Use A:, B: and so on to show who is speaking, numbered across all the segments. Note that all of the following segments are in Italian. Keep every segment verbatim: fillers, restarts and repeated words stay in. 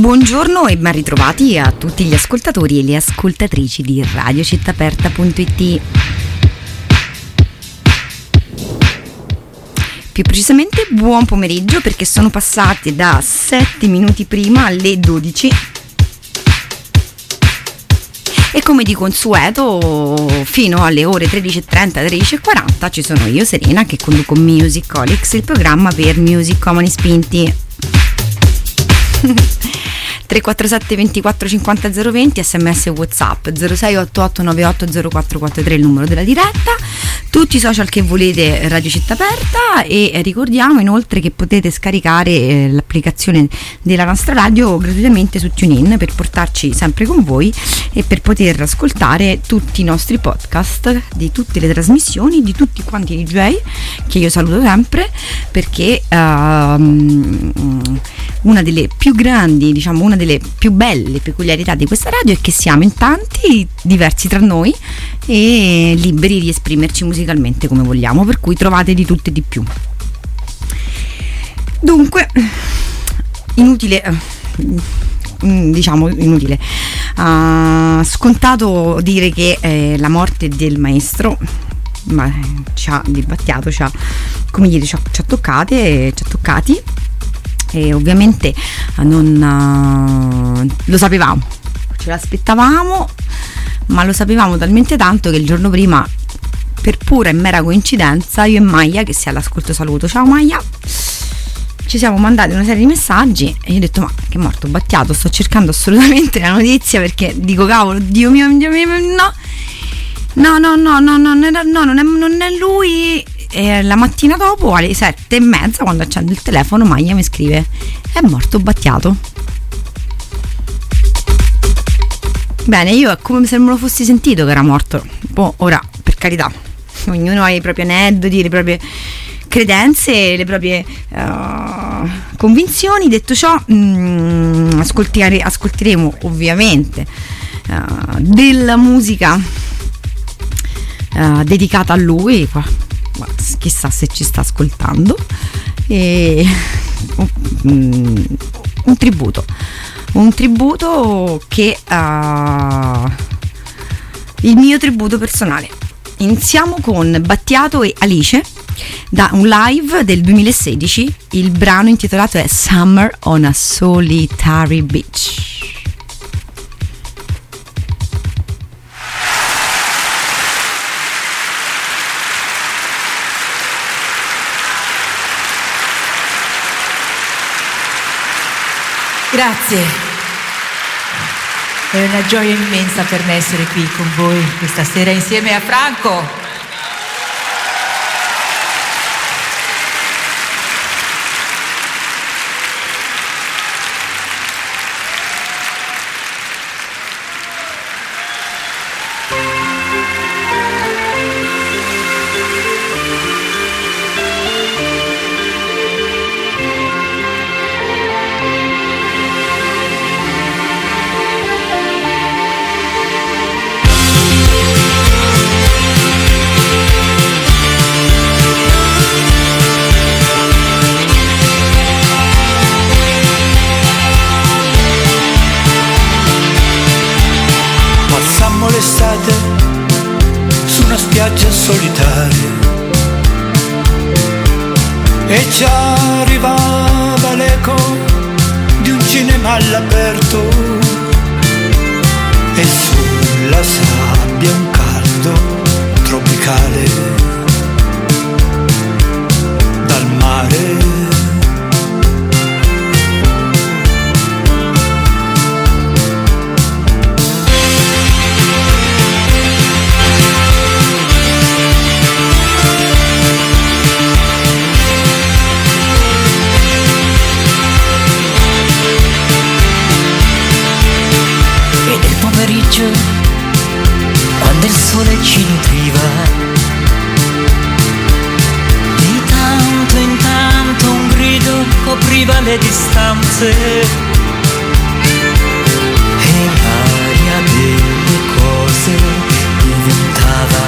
A: Buongiorno e ben ritrovati a tutti gli ascoltatori e le ascoltatrici di radio città aperta punto it. Più precisamente buon pomeriggio, perché sono passati da sette minuti prima alle dodici. E come di consueto fino alle ore tredici e trenta, tredici e quaranta ci sono io, Serena, che conduco Musicolics, il programma per musicomani spinti. tre quattro sette ventiquattro cinquanta zero venti, sms e whatsapp zero sei otto otto nove otto zero quattro quattro tre, il numero della diretta, tutti i social che volete, Radio Città Aperta. E ricordiamo inoltre che potete scaricare eh, l'applicazione della nostra radio gratuitamente su TuneIn per portarci sempre con voi e per poter ascoltare tutti i nostri podcast di tutte le trasmissioni di tutti quanti i D J, che io saluto sempre, perché uh, una delle più grandi, diciamo una delle più belle peculiarità di questa radio è che siamo in tanti, diversi tra noi e liberi di esprimerci musicalmente come vogliamo, per cui trovate di tutto e di più. Dunque, inutile, diciamo inutile, uh, scontato dire che eh, la morte del maestro ma, ci ha dibattiato, ci ha, come dire, ci ha, ci ha toccate, ci ha toccati. E ovviamente non uh, lo sapevamo, ce l'aspettavamo, ma lo sapevamo talmente tanto che il giorno prima, per pura e mera coincidenza, io e Maia, che sia all'ascolto, saluto, ciao Maia, ci siamo mandati una serie di messaggi e io ho detto: ma che è morto Battiato, sto cercando assolutamente la notizia, perché dico cavolo, Dio mio, Dio mio, no no no no no no, no non, è, non è lui. E la mattina dopo, alle sette e mezza, quando accendo il telefono, Maia mi scrive: è morto Battiato. Bene, io è come se non me lo fossi sentito che era morto. Boh, ora, per carità, ognuno ha i propri aneddoti, le proprie credenze, le proprie uh, convinzioni. Detto ciò, mh, ascoltare, ascolteremo ovviamente uh, della musica uh, dedicata a lui, qua. Chissà se ci sta ascoltando, e um, un tributo un tributo che uh, il mio tributo personale. Iniziamo con Battiato e Alice da un live del duemilasedici. Il brano intitolato è Summer on a Solitary Beach.
B: Grazie, è una gioia immensa per me essere qui con voi questa sera insieme a Franco.
C: Su una spiaggia solitaria e ci arrivava l'eco di un cinema all'aperto e sulla sabbia un caldo tropicale dal mare.
D: Quando il sole ci nutriva, di tanto in tanto un grido copriva le distanze e l'aria delle cose diventava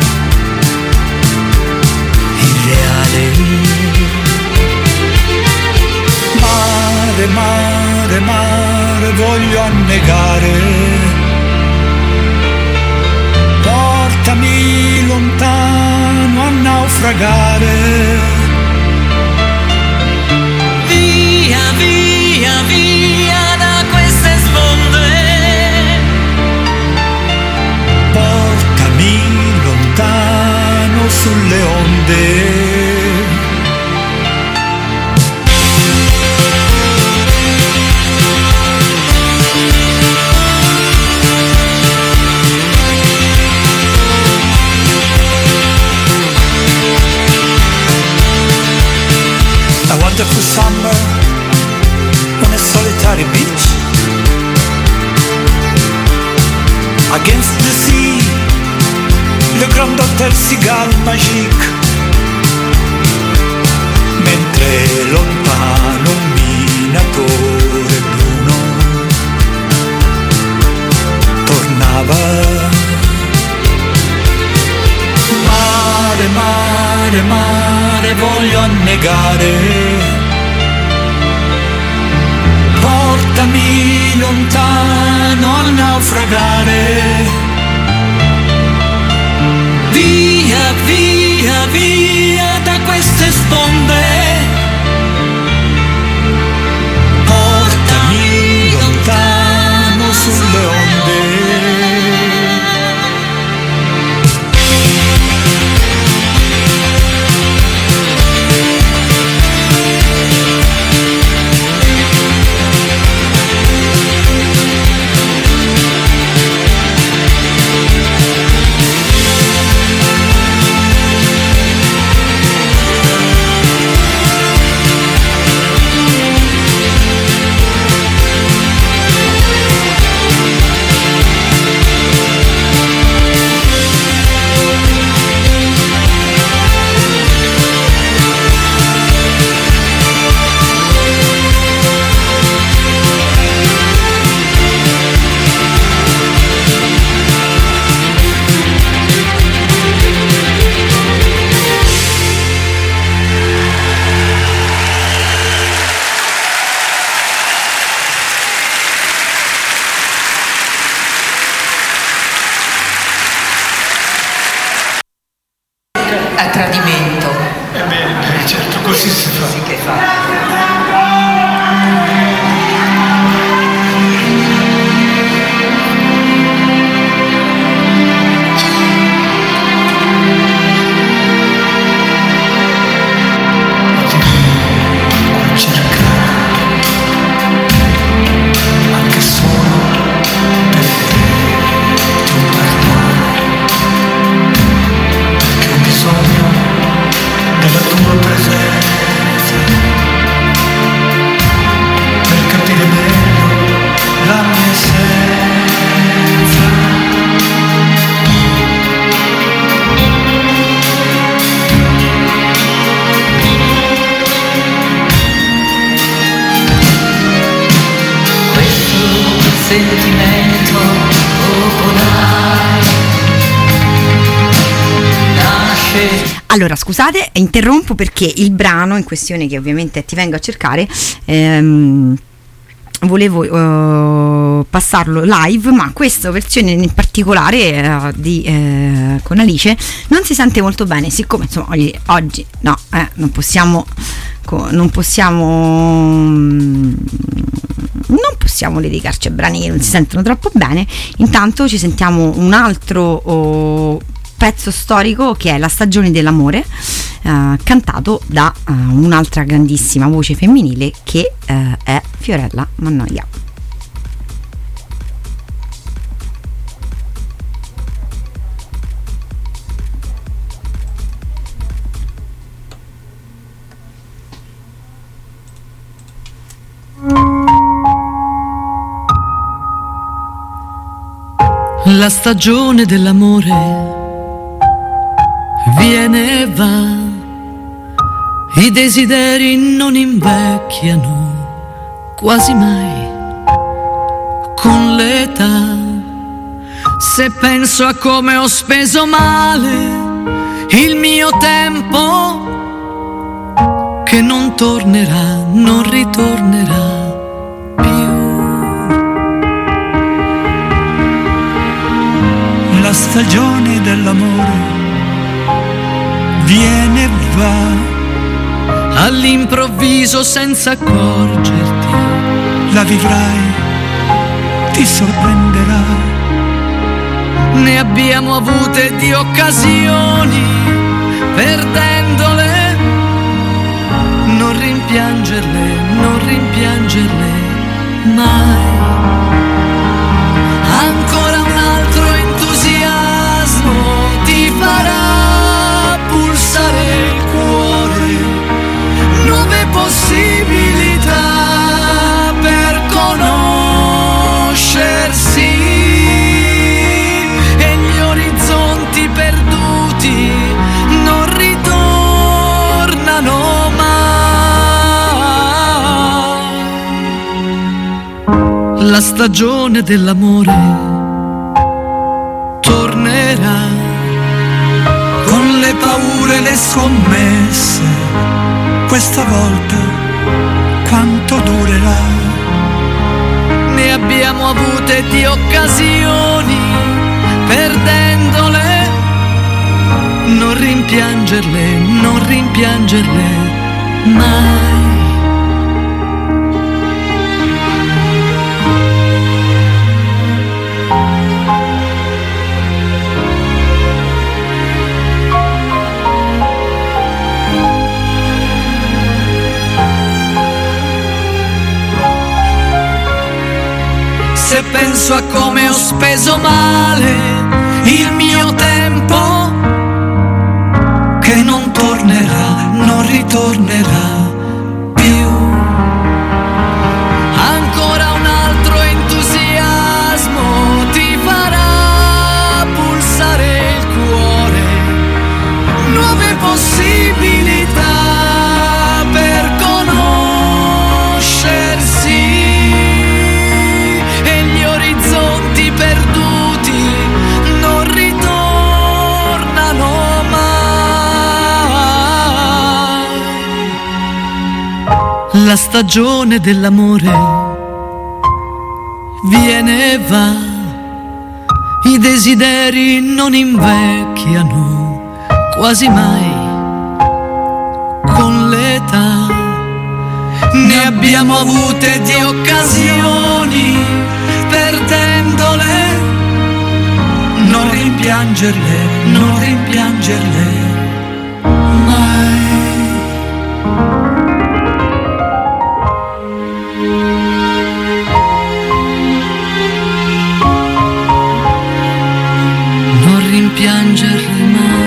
D: irreale.
C: Mare, mare, mare mare.
D: Via, via, via da queste sponde.
C: Portami lontano sulle onde. A wonderful summer on a solitary beach, against the sea, le Grand Hotel Cigale Magique, mentre lontano un minatore bruno tornava. Mare, mare, mare, voglio annegare. Portami lontano a naufragare. Via, via, via da queste sponde. Portami lontano sulle onde.
B: A tradimento.
C: Eh beh, certo, così si fa.
B: Sì che fa.
D: Sentimento popolare nasce.
A: Allora, scusate, interrompo perché il brano in questione, che ovviamente Ti vengo a cercare, ehm, volevo uh, passarlo live, ma questa versione in particolare uh, di, uh, con Alice non si sente molto bene, siccome insomma oggi, oggi no, eh, non possiamo non possiamo non possiamo dedicarci a brani che non si sentono troppo bene. Intanto ci sentiamo un altro oh, pezzo storico, che è La stagione dell'amore, uh, cantato da uh, un'altra grandissima voce femminile, che uh, è Fiorella Mannoia.
D: La stagione dell'amore viene e va, i desideri non invecchiano quasi mai con l'età. Se penso a come ho speso male il mio tempo, che non tornerà, non ritornerà.
C: La stagione dell'amore viene e va,
D: all'improvviso senza accorgerti.
C: la vivrai, ti sorprenderà.
D: Ne abbiamo avute di occasioni, perdendole, non rimpiangerle, non rimpiangerle mai. Ancora un altro entusiasmo ti farà pulsare il cuore, nuove possibilità per conoscersi, e gli orizzonti perduti non ritornano mai. La stagione dell'amore tornerà,
C: Con le paure e le scommesse, questa volta quanto durerà?
D: ne abbiamo avute di occasioni, perdendole, non rimpiangerle, non rimpiangerle mai. Se penso a come ho speso male il mio tempo,
C: Che non tornerà, non ritornerà più.
D: ancora un altro entusiasmo ti farà pulsare il cuore, nuove possibilità per conoscersi, e gli orizzonti perduti non ritornano mai. La stagione dell'amore viene e va, i desideri non invecchiano quasi mai con l'età. Ne abbiamo avute di occasioni, perdendole,
C: Non rimpiangerle, non rimpiangerle mai.
D: non rimpiangerle mai.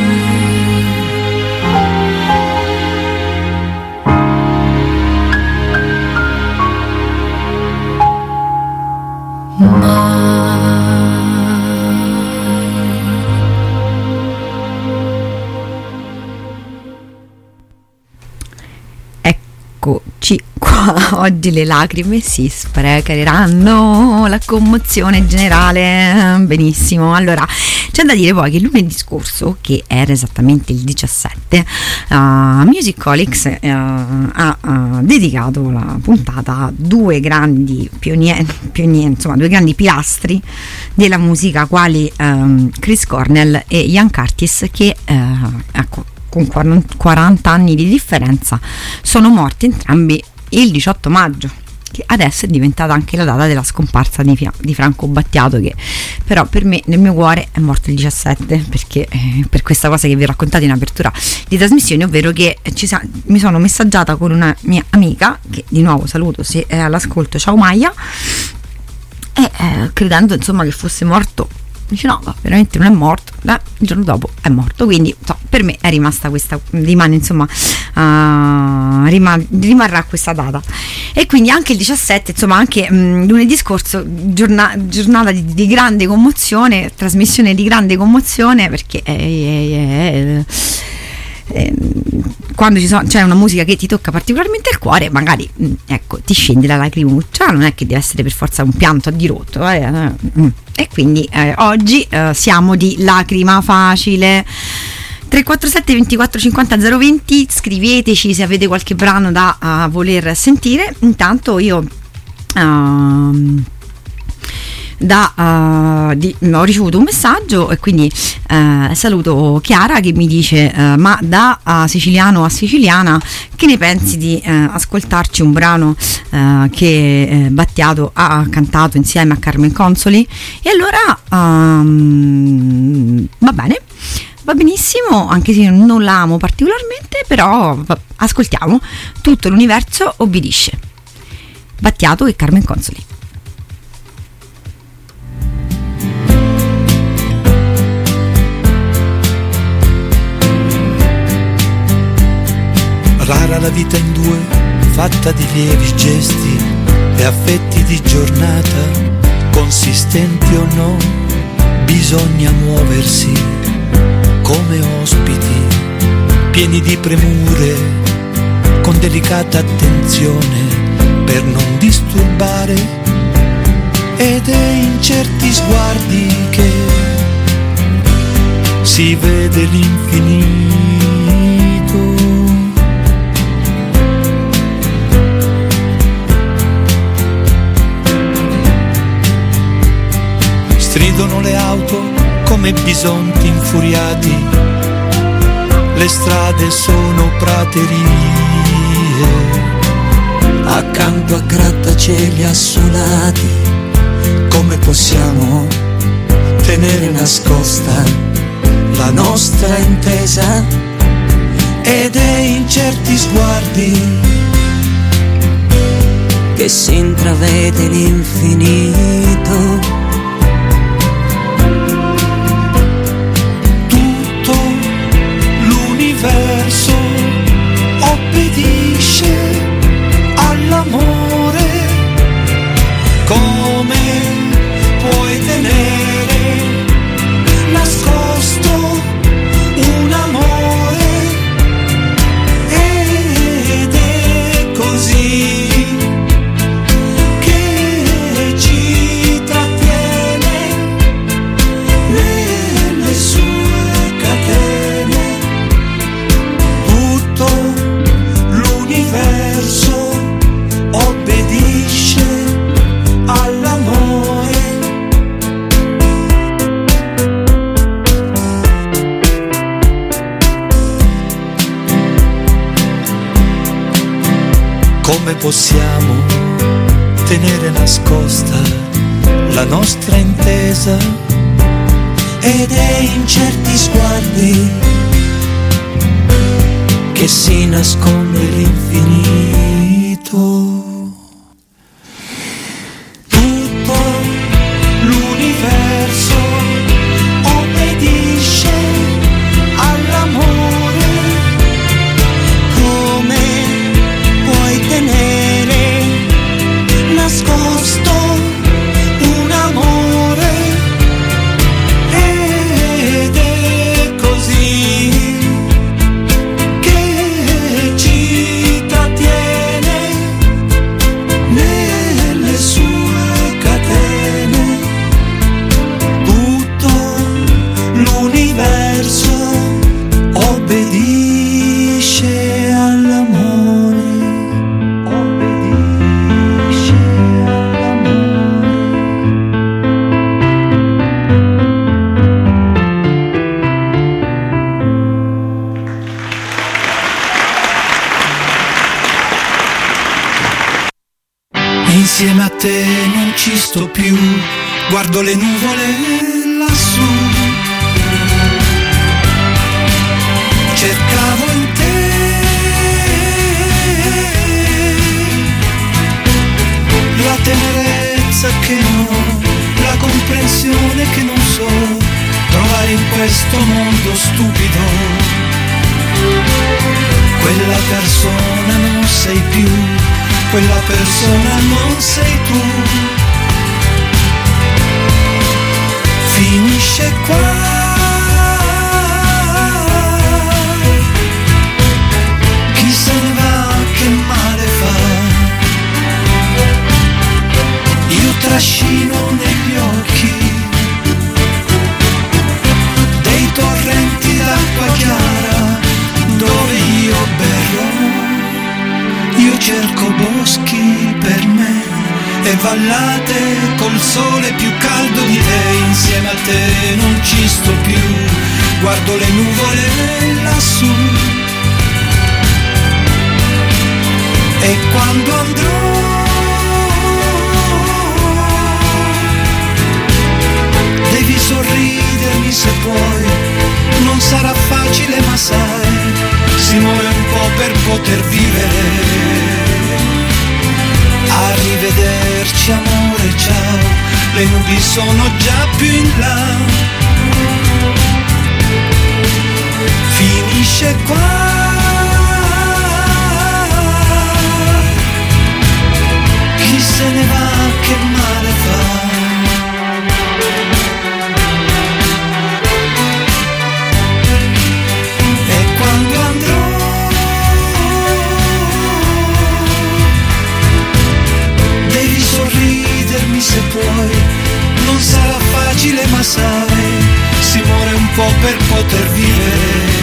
A: Eccoci qua, oggi le lacrime si sprecheranno, la commozione generale, benissimo. Allora, c'è da dire poi che lunedì scorso, che era esattamente il diciassette, uh, Musicolics uh, ha uh, dedicato la puntata a due grandi pionieri, pionieri, insomma due grandi pilastri della musica, quali um, Chris Cornell e Ian Curtis, che uh, ecco, con quaranta anni di differenza sono morti entrambi il diciotto maggio, che adesso è diventata anche la data della scomparsa di, di Franco Battiato, che però per me nel mio cuore è morto il diciassette, perché eh, per questa cosa che vi ho raccontato in apertura di trasmissione, ovvero che ci sa- mi sono messaggiata con una mia amica, che di nuovo saluto se è all'ascolto, ciao Maia, e eh, credendo insomma che fosse morto, dice no, veramente non è morto, eh, il giorno dopo è morto, quindi so, per me è rimasta questa, rimane insomma uh, rima, rimarrà questa data, e quindi anche il diciassette, insomma anche mh, lunedì scorso, giorna, giornata di, di grande commozione, trasmissione di grande commozione, perché eh, eh, eh, quando ci sono, c'è una musica che ti tocca particolarmente il cuore, magari mh, ecco, ti scende la lacrimuccia, non è che deve essere per forza un pianto a dirotto, eh, mh. E quindi eh, oggi eh, siamo di lacrima facile. Tre quattro sette ventiquattro cinquanta zero venti, scriveteci se avete qualche brano da uh, voler sentire. Intanto io uh, da, uh, di, ho ricevuto un messaggio e quindi uh, saluto Chiara che mi dice uh, ma da uh, siciliano a siciliana che ne pensi di uh, ascoltarci un brano uh, che uh, Battiato ha cantato insieme a Carmen Consoli? E allora um, va bene, va benissimo, anche se non la amo particolarmente, però va, ascoltiamo Tutto l'universo obbedisce, Battiato e Carmen Consoli.
C: Rara la vita in due, fatta di lievi gesti e affetti di giornata, consistenti o no, bisogna muoversi come ospiti, pieni di premure, con delicata attenzione per non disturbare, ed è in certi sguardi che si vede l'infinito. Stridono le auto come bisonti infuriati, le strade sono praterie, accanto a grattacieli assolati. Come possiamo tenere nascosta la nostra intesa? Ed è in certi sguardi che si intravede l'infinito. L'universo obbedisce all'amore. Come puoi tenere nascosto un amore? Ed è così che ci trattiene nelle sue catene. L'universo obbedisce all'amore. Come possiamo tenere nascosta la nostra intesa? Ed è in certi sguardi che si nasconde l'infinito. Tutto l'universo obbedisce all'amore. Come puoi tenere nascosto un amore? Ed è così ci trattiene nelle sue catene. Tutto l'universo obbedisce all'amore. Obbedisce all'amore. Insieme a te non ci sto più, guardo le nuvole lassù, cercavo in te la tenerezza che non ho, la comprensione che non so trovare in questo mondo stupido. Quella persona non sei più, quella persona non sei tu. Finisce qua. Chi se ne va che male fa? Io trascino negli occhi dei torrenti d'acqua chiara dove io berrò. Io cerco boschi per me e vallate col sole più caldo di lei. Insieme a te non ci sto più, guardo le nuvole lassù. E quando andrò devi sorridermi se puoi, non sarà facile ma sai, si muore un po' per poter vivere. Arrivederci amore, ciao, le nubi sono già più in là. Finisce qua. Chi se ne va che male fa. E quando andrò devi sorridermi se puoi, non sarà facile ma sai, si muore un po' per poter vivere.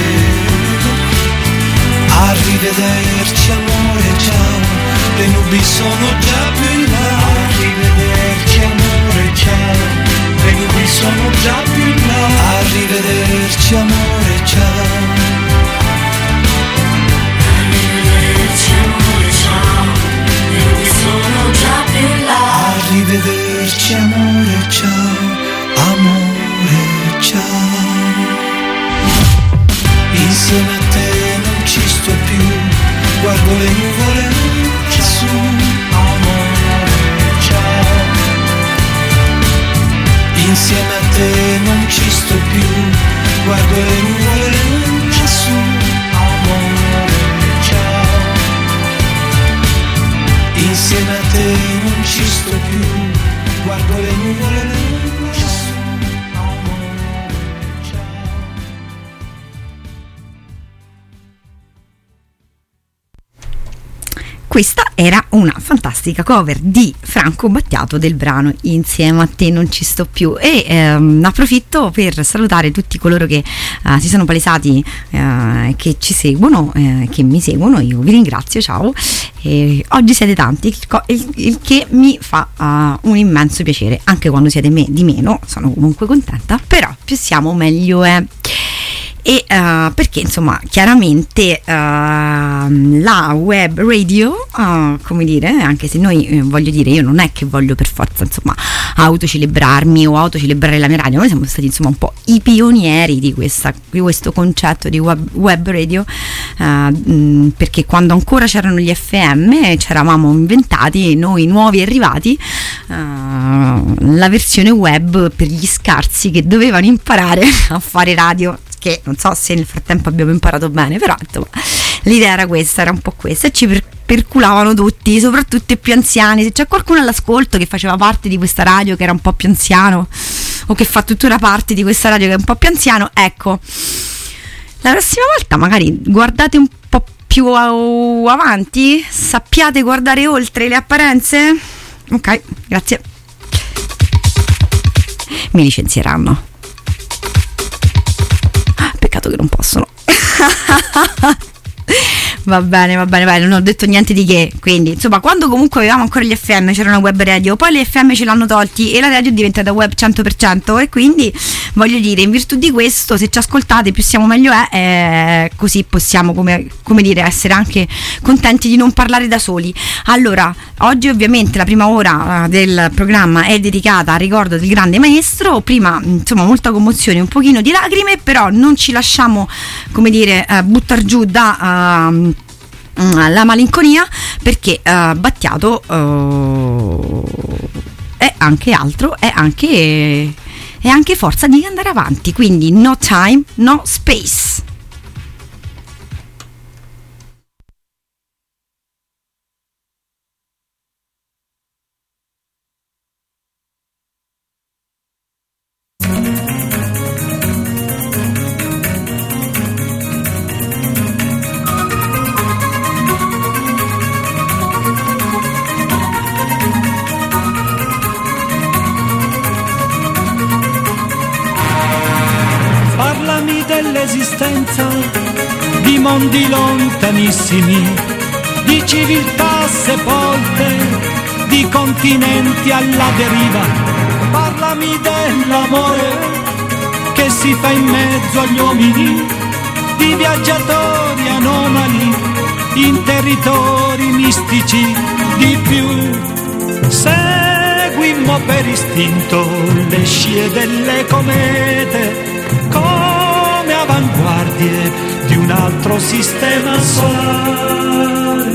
C: Arrivederci amore, ciao, le nubi sono già più in là. Arrivederci amore, ciao, le nubi sono già più in là. Arrivederci amore, ciao. Arrivederci amore, ciao, le nubi sono già più in là. Arrivederci amore, ciao, amore, ciao. Insieme a te non ci sto più, guardo le nuvole lassù. Amore, ciao. Insieme a te non ci sto più, guardo le nuvole lassù. Amore, ciao. Insieme a te non ci sto più, guardo le nuvole lassù.
A: Questa era una fantastica cover di Franco Battiato del brano Insieme a te non ci sto più, e ehm, approfitto per salutare tutti coloro che eh, si sono palesati, eh, che ci seguono, eh, che mi seguono. Io vi ringrazio, ciao. E oggi siete tanti, il, il che mi fa uh, un immenso piacere, anche quando siete me di meno, sono comunque contenta, però più siamo meglio è. E uh, perché insomma chiaramente uh, la web radio, uh, come dire, anche se noi eh, voglio dire, io non è che voglio per forza insomma autocelebrarmi o autocelebrare la mia radio, noi siamo stati insomma un po' i pionieri di, questa, di questo concetto di web, web radio, uh, mh, perché quando ancora c'erano gli F M ci eravamo inventati noi nuovi arrivati uh, la versione web per gli scarsi che dovevano imparare a fare radio, che non so se nel frattempo abbiamo imparato bene, però insomma l'idea era questa, era un po' questa, e ci per, perculavano tutti, soprattutto i più anziani. Se c'è qualcuno all'ascolto che faceva parte di questa radio che era un po' più anziano, o che fa tuttora parte di questa radio che è un po' più anziano, ecco, la prossima volta magari guardate un po' più avanti, sappiate guardare oltre le apparenze. Ok, grazie. Mi licenzieranno. Peccato che non possono. Va bene, va bene, va bene, non ho detto niente di che. Quindi, insomma, quando comunque avevamo ancora gli F M c'era una web radio, poi le F M ce l'hanno tolti e la radio è diventata web cento per cento, e quindi voglio dire, in virtù di questo, se ci ascoltate più siamo meglio è, eh, così possiamo, come, come dire, essere anche contenti di non parlare da soli. Allora, oggi ovviamente la prima ora uh, del programma è dedicata al ricordo del grande maestro. Prima, insomma, molta commozione, un pochino di lacrime, però non ci lasciamo, come dire, uh, buttar giù da uh, la malinconia, perché uh, Battiato uh, è anche altro, è anche, è anche forza di andare avanti, quindi no time, no space.
C: Dell'esistenza di mondi lontanissimi, di civiltà sepolte, di di continenti alla deriva. Parlami dell'amore che si fa in mezzo agli uomini, di viaggiatori anomali in territori mistici. Di più seguimmo per istinto le scie delle comete come avanguardie di un altro sistema solare.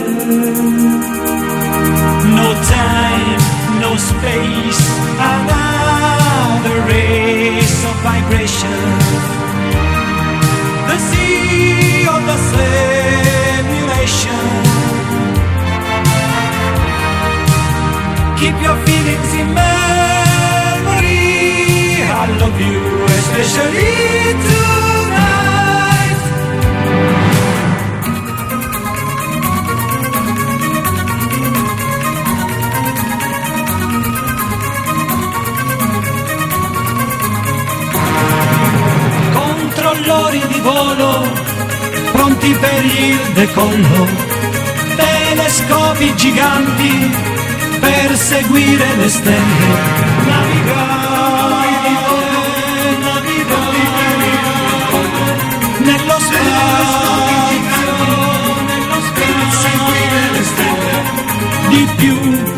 C: No time, no space, another race of vibration. The sea of the simulation. Keep your feelings in memory. I love you, especially tonight. Controllori di volo, pronti per il decollo. Telescopi giganti per seguire le stelle, navigare, navigare nello spazio, nello spazio, seguire le stelle. Di più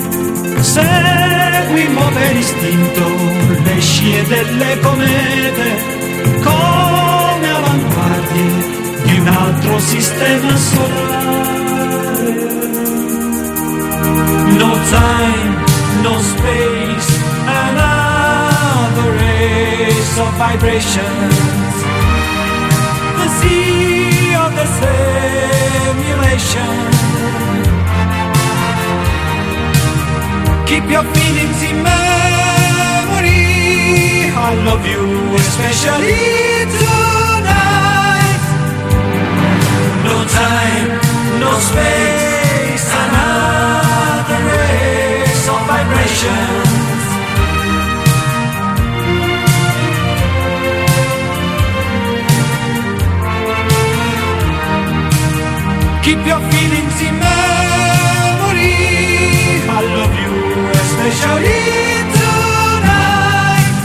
C: seguimmo per istinto le scie delle comete come avanguardie di un altro sistema solare. No time, no space, another race of vibrations. The sea of the simulation. Keep your feelings in memory. I love you, especially tonight. No time, no space, another race of vibrations. Keep your feelings in memory. I love you, especially tonight.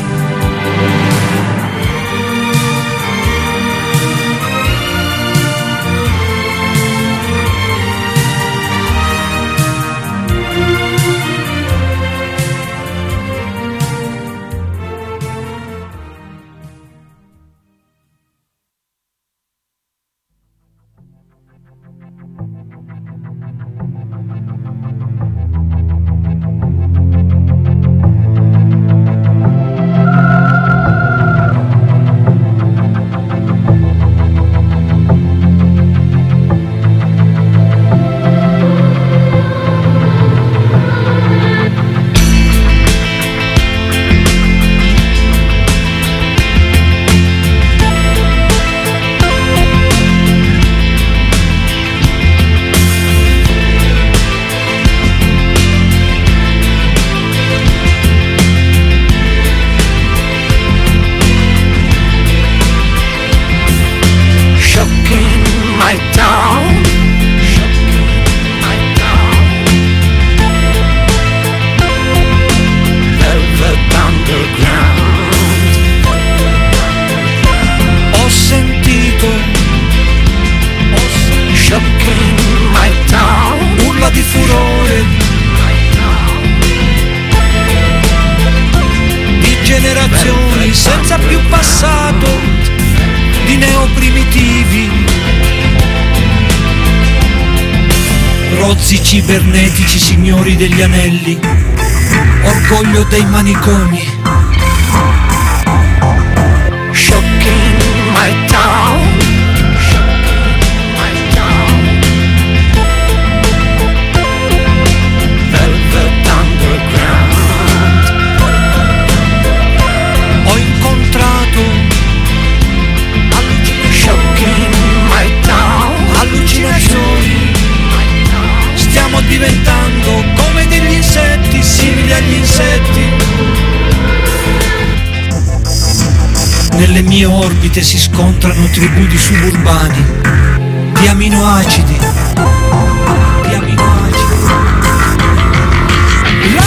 C: Senza più passato di neoprimitivi, rozzi cibernetici, signori degli anelli, orgoglio dei manicomi. Shocking my town, shocking my town, velvet underground. Ho incontrato shocking my town, allucinazioni. Stiamo diventando come degli insetti, simili agli insetti. Nelle mie orbite si scontrano tribù di suburbani, di aminoacidi, di aminoacidi.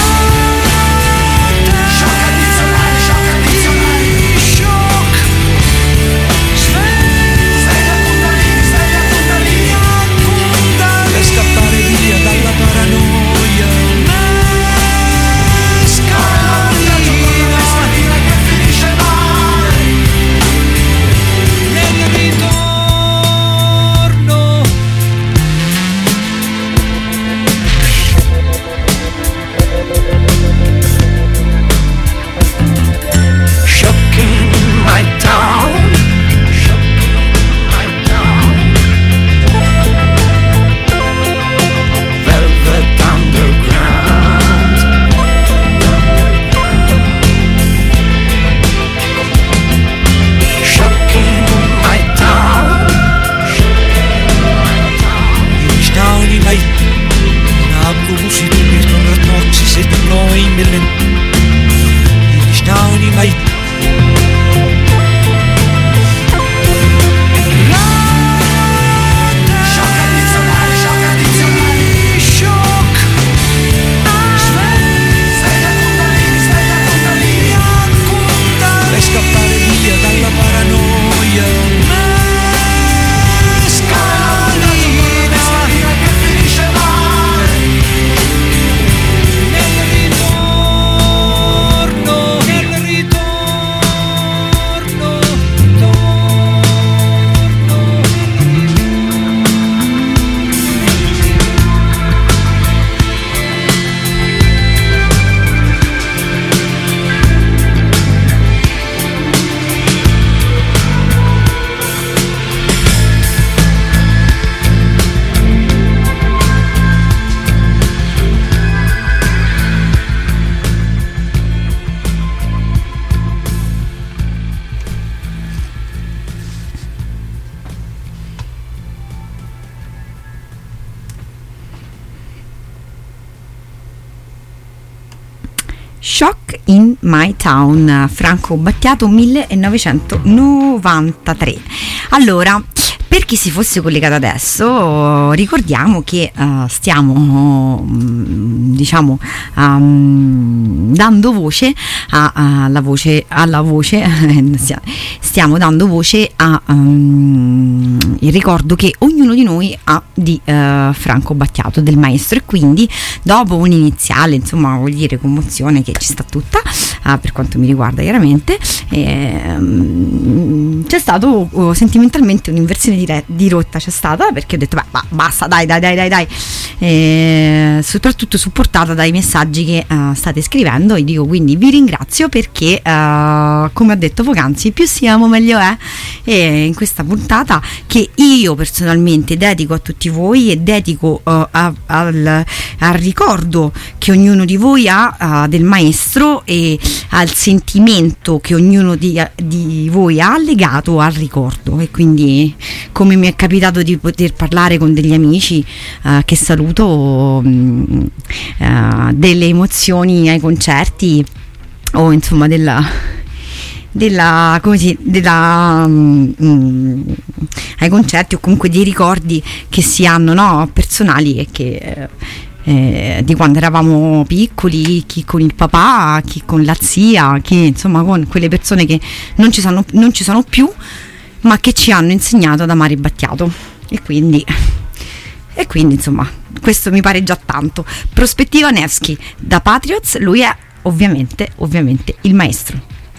A: Shock in My Town, Franco Battiato, millenovecentonovantatré. Allora, per chi si fosse collegato adesso, ricordiamo che uh, stiamo um, diciamo um, dando voce a, a, alla voce alla voce stiamo dando voce a um, il ricordo che ognuno di noi ha di uh, Franco Battiato, del maestro, e quindi dopo un'iniziale, insomma, voglio dire, commozione che ci sta tutta, uh, per quanto mi riguarda chiaramente, eh, um, c'è stato uh, sentimentalmente un'inversione di di rotta, c'è stata, perché ho detto beh, bah, basta, dai dai dai dai dai eh, soprattutto supportata dai messaggi che uh, state scrivendo, e dico quindi vi ringrazio perché uh, come ho detto poc'anzi, più siamo meglio è, e in questa puntata che io personalmente dedico a tutti voi e dedico uh, a, al, al ricordo che ognuno di voi ha uh, del maestro e al sentimento che ognuno di, di voi ha legato al ricordo, e quindi come mi è capitato di poter parlare con degli amici uh, che saluto um, uh, delle emozioni ai concerti, o insomma della della come si della um, um, ai concerti, o comunque dei ricordi che si hanno, no, personali, e che eh, di quando eravamo piccoli, chi con il papà, chi con la zia, chi insomma con quelle persone che non ci sono, non ci sono più, ma che ci hanno insegnato ad amare Battiato, e quindi e quindi insomma questo mi pare già tanto. Prospettiva Nevsky da Patriots, lui è ovviamente ovviamente il maestro.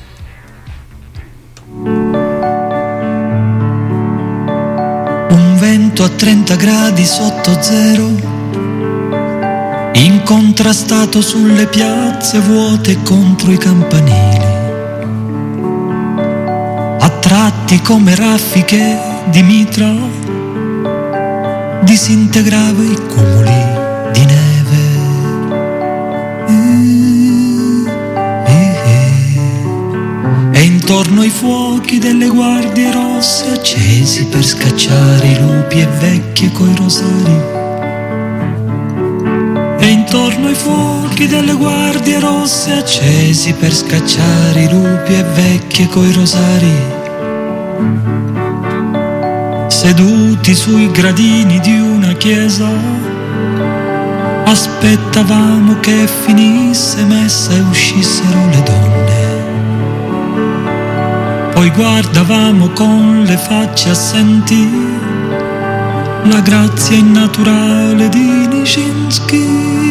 C: Un vento a trenta gradi sotto zero, incontrastato sulle piazze vuote contro i campanili, a tratti come raffiche di mitra, disintegrava i cumuli di neve. E intorno ai fuochi delle guardie rosse accesi per scacciare i lupi e vecchie coi rosari. E intorno ai fuochi delle guardie rosse accesi per scacciare i lupi e vecchie coi rosari. Seduti sui gradini di una chiesa, aspettavamo che finisse messa e uscissero le donne. Poi guardavamo con le facce assenti la grazia innaturale di Nijinsky.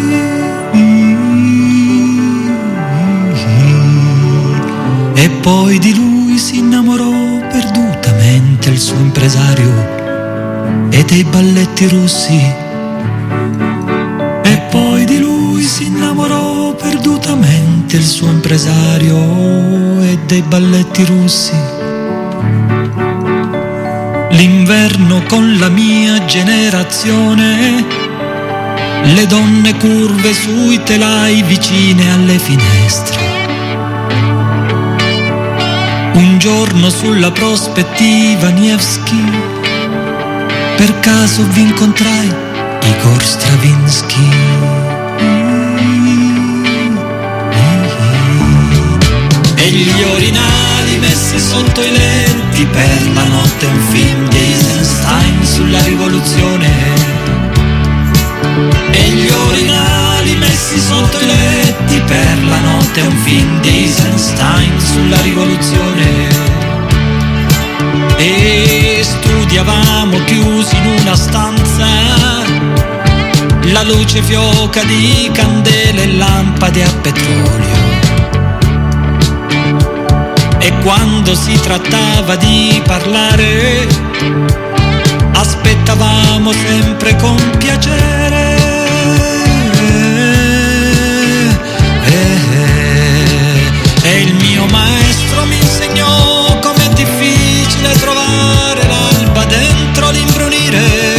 C: E poi di lui si innamorò perdutamente il suo impresario e dei balletti russi. E poi di lui si innamorò perdutamente il suo impresario e dei balletti russi. L'inverno con la mia generazione, le donne curve sui telai vicine alle finestre. Un giorno sulla prospettiva Nevsky, per caso vi incontrai Igor Stravinsky. E gli orinali messi sotto i letti per la notte, un film di Eisenstein sulla rivoluzione. E gli orinali messi sotto i letti per la notte, un film di Eisenstein sulla rivoluzione. E studiavamo chiusi in una stanza, la luce fioca di candele e lampade a petrolio. E quando si trattava di parlare, aspettavamo sempre con piacere. E il mio maestro mi insegnò com'è difficile trovare l'alba dentro l'imbrunire.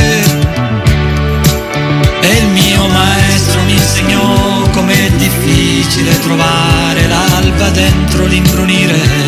C: E il mio maestro mi insegnò com'è difficile trovare l'alba dentro l'imbrunire.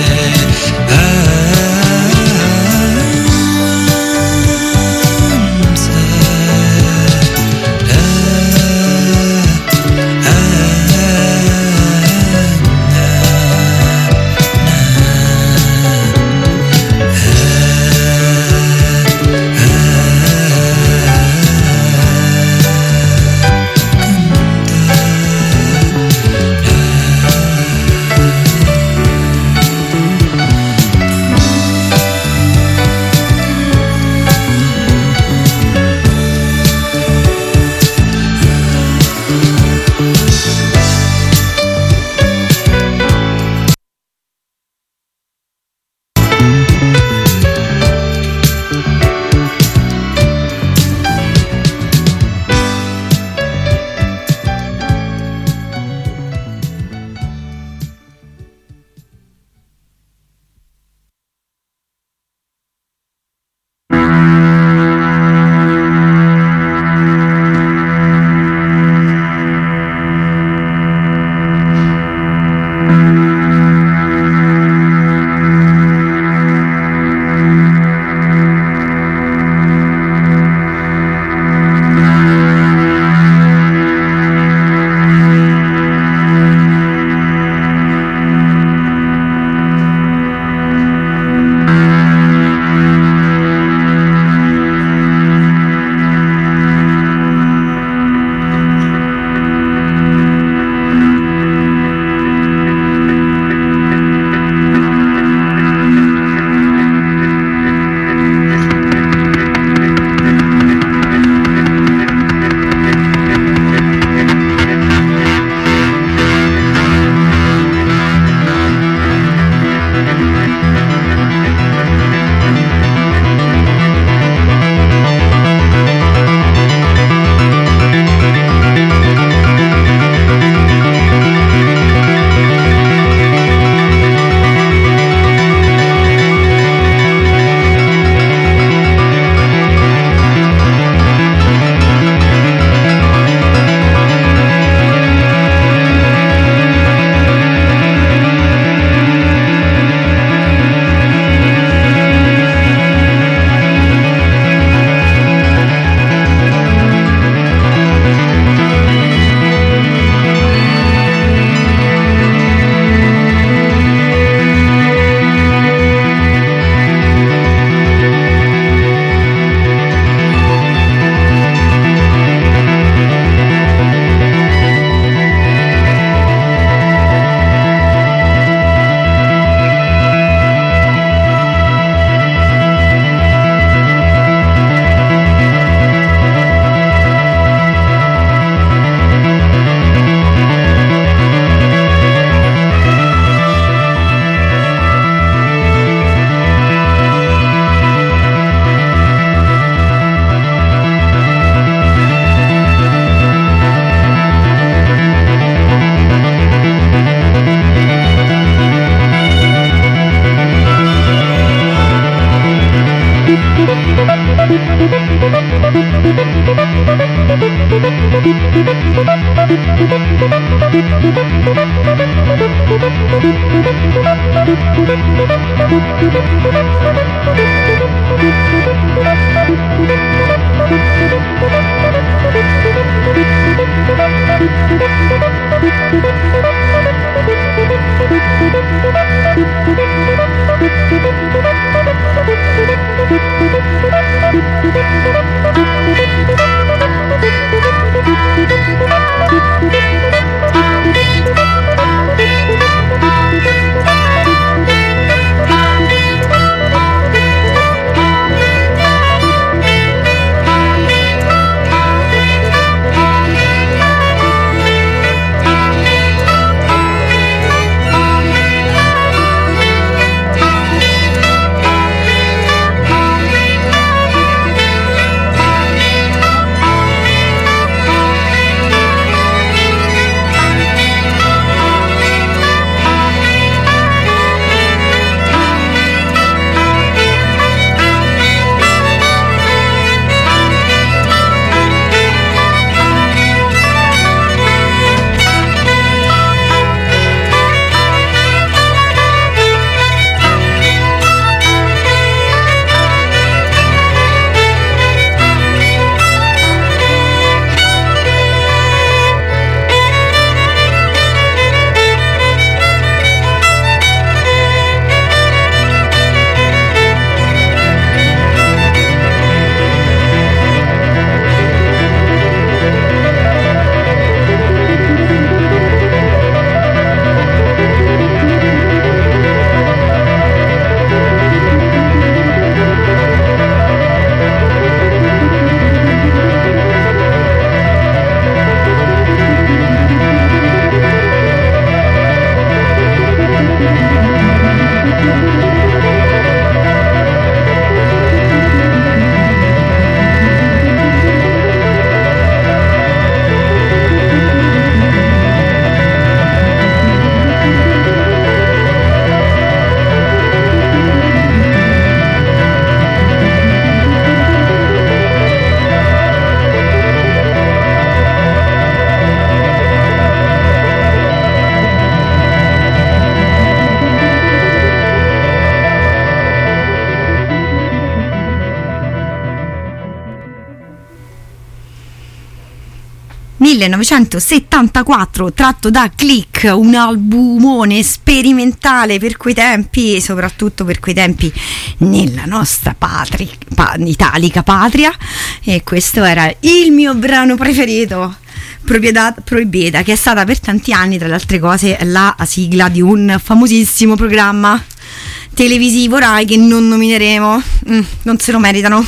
A: millenovecentosettantaquattro, tratto da Click, un albumone sperimentale per quei tempi e soprattutto per quei tempi nella nostra patria, pa, italica patria, e questo era il mio brano preferito, Proprietà Proibita, che è stata per tanti anni, tra le altre cose, la sigla di un famosissimo programma televisivo Rai che non nomineremo, mm, non se lo meritano.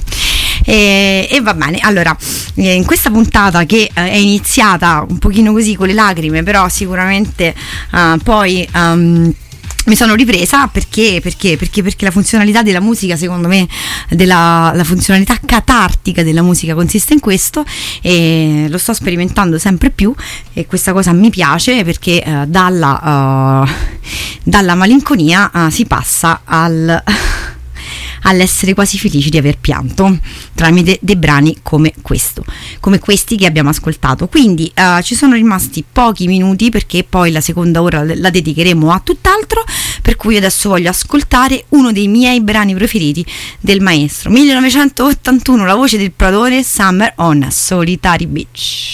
A: E, e va bene, allora in questa puntata che eh, è iniziata un pochino così con le lacrime, però sicuramente uh, poi um, mi sono ripresa perché, perché, perché, perché la funzionalità della musica, secondo me, della, la funzionalità catartica della musica consiste in questo, e lo sto sperimentando sempre più, e questa cosa mi piace perché uh, dalla, uh, dalla malinconia uh, si passa al... all'essere quasi felici di aver pianto tramite dei brani come questo, come questi che abbiamo ascoltato. Quindi uh, ci sono rimasti pochi minuti perché poi la seconda ora la dedicheremo a tutt'altro, per cui adesso voglio ascoltare uno dei miei brani preferiti del maestro. millenovecentottantuno, la voce del Pratone, Summer on a Solitary Beach.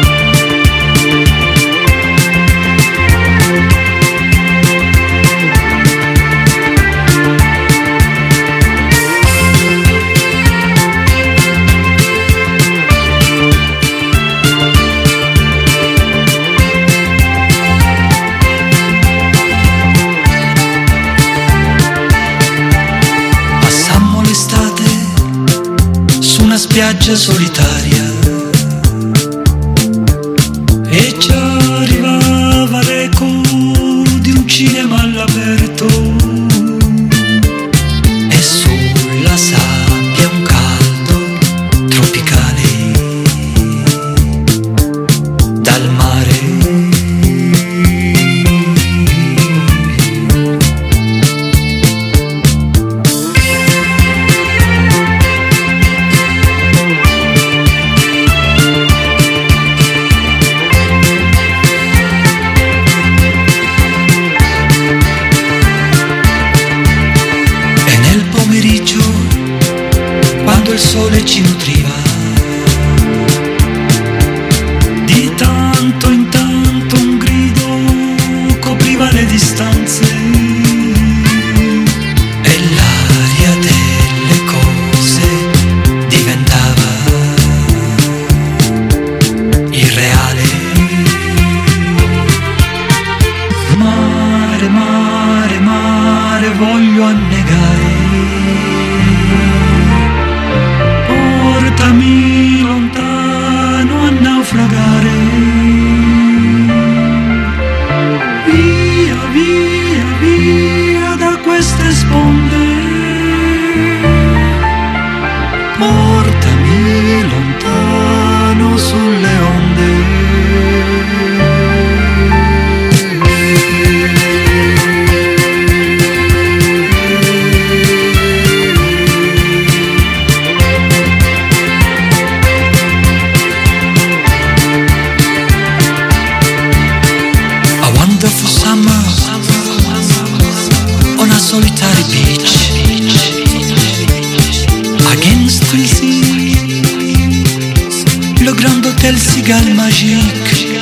E: Thank
C: spiaggia solitaria e ci arrivava l'eco di un cinema all'aperto e sulla sabbia un caldo tropicale dal mare. Quando il sole ci nutriva, di tanto in tanto un grido copriva le distanze e l'aria delle cose diventava irreale. Mare, mare, mare, voglio annegare. Portami lontano a naufragare. Via, via, via da queste sponde. Portami lontano sulle onde. Solitary beach against the sea, le grand hotel Cigale Magique,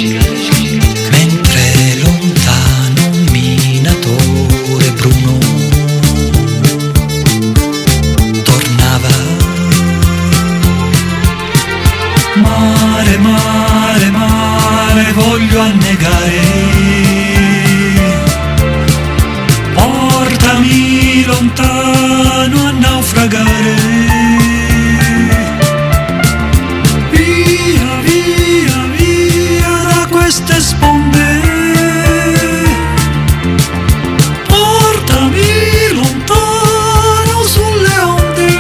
C: mentre lontano un minatore bruno tornava. Mare, mare, mare, voglio annegare. Portami lontano a naufragare. Via, via, via da queste sponde. Portami lontano sulle onde.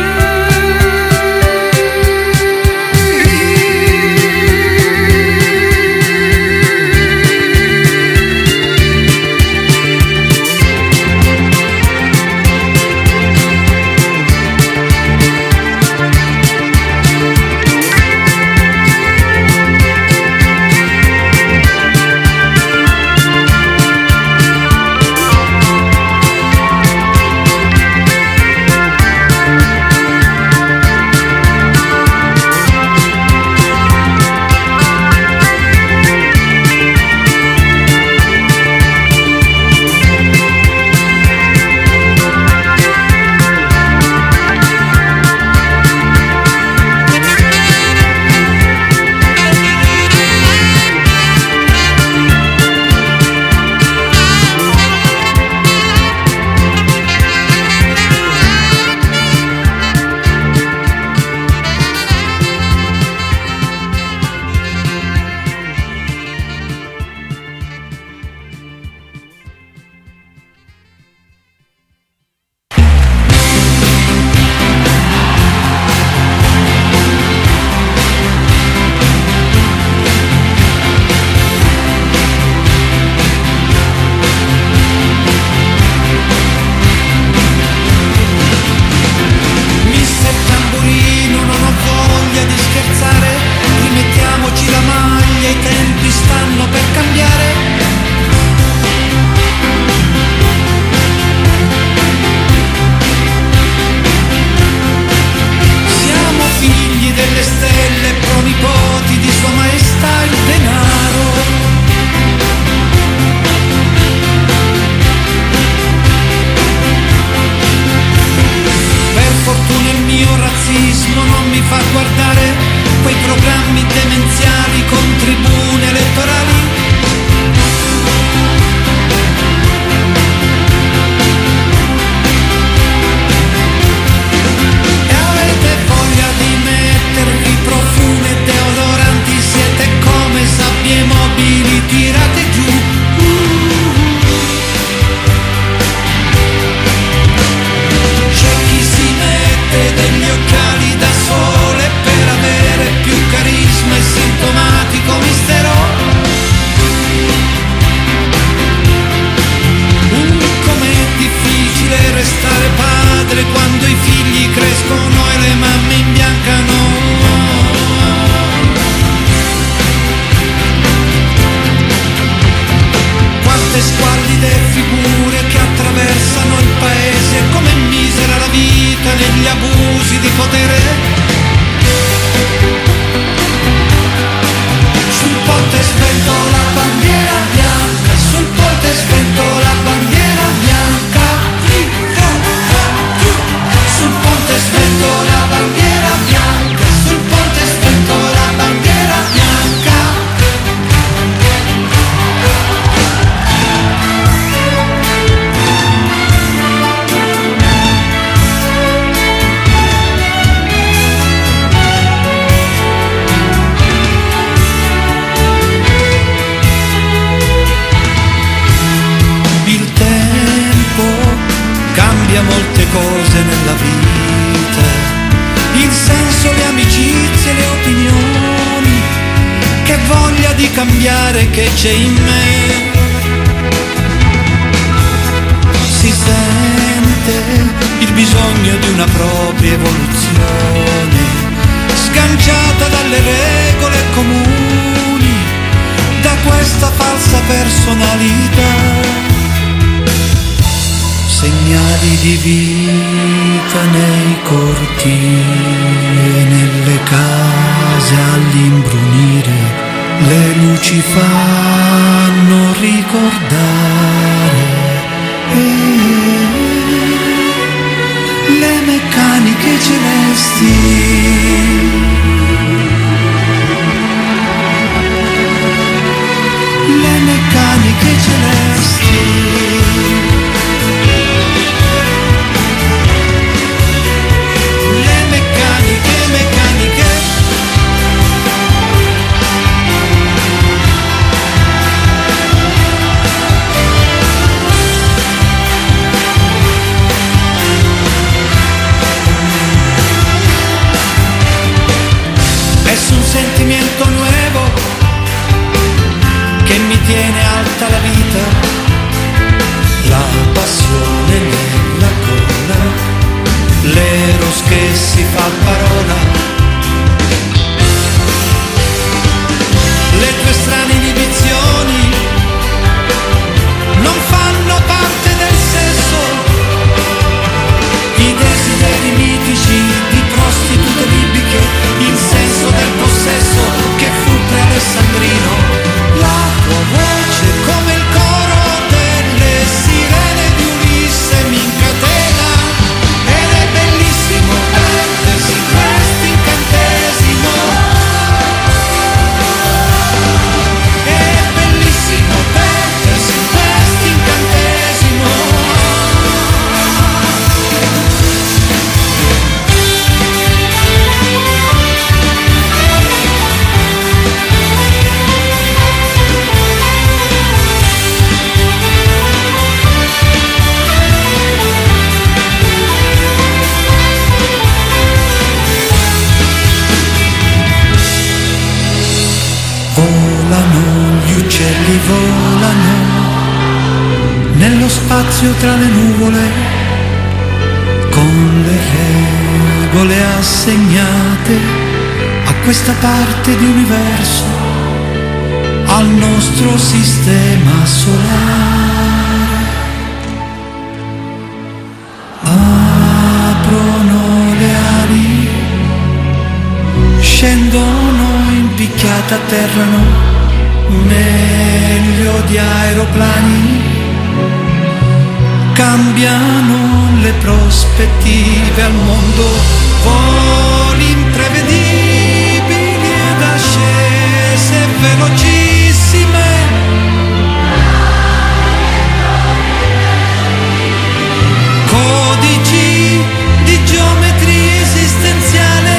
C: di cambiare che c'è in me. Si sente il bisogno di una propria evoluzione, sganciata dalle regole comuni, da questa falsa personalità. Segnali di vita nei cortili e nelle case all'imbrunire, le luci fanno ricordare le meccaniche celesti. Le meccaniche celesti. Sentimento nuovo che mi tiene alta la vita, la passione nella gola, l'eros che si fa parola, le tue strane inibizioni non fanno parte del sesso, i desideri mitici di prostitute libiche, il senso del possesso che fu pre-alessandrino, la tua voce come il coro delle sirene di Ulisse mi incatena, ed è bellissimo perdersi in questo incantesimo, è bellissimo perdersi in questo incantesimo. Volano, gli uccelli volano, nello spazio tra le nuvole, con le regole assegnate a questa parte di universo, al nostro sistema solare. Aprono le ali, scendono picchiata atterrano, meglio di aeroplani, cambiano le prospettive al mondo, voli imprevedibili ed ascese velocissime. Codici di geometria esistenziale.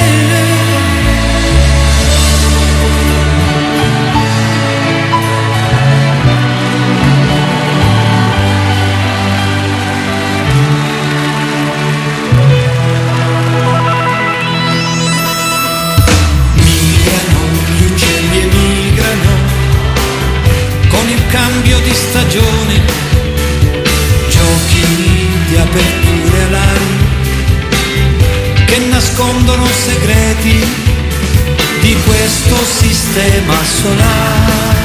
C: Cambio di stagione, giochi di aperture alari che nascondono segreti di questo sistema solare.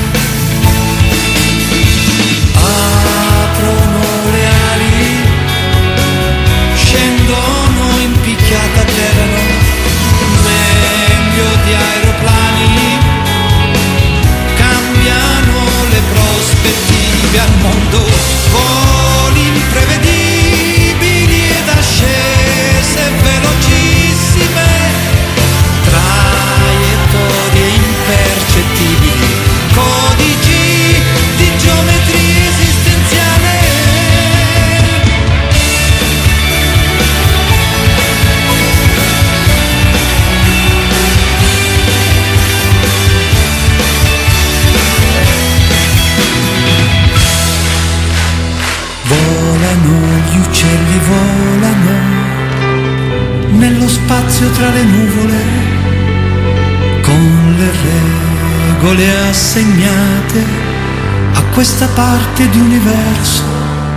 C: Aprono le ali, scendono in picchiata atterrano, meglio di aeroplani, le prospettive al mondo, voli imprevedibili ed ascese velocissime, traiettorie impercettibili, codici di geometria esistenziale. Volano, gli uccelli volano, nello spazio tra le nuvole, con le regole assegnate a questa parte di universo.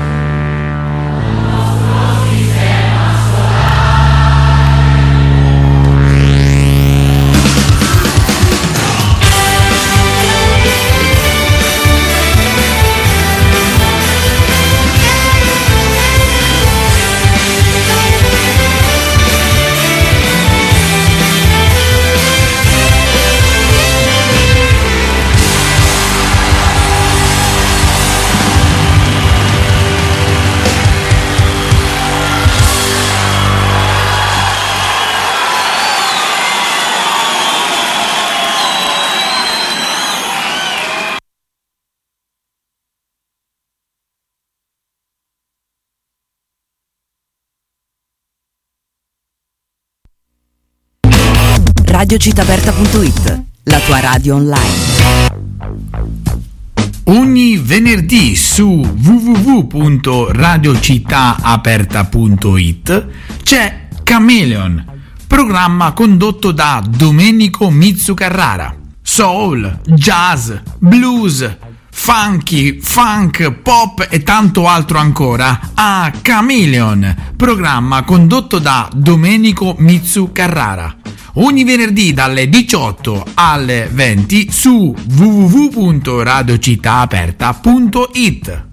E: radio città aperta punto it, la tua radio online.
F: Ogni venerdì su w w w punto radio città aperta punto it c'è Chameleon, programma condotto da Domenico Mizzu Carrara. Soul, jazz, blues, funky, funk, pop e tanto altro ancora a Chameleon, programma condotto da Domenico Mizzu Carrara. Ogni venerdì dalle diciotto alle venti su w w w punto radio città aperta punto it.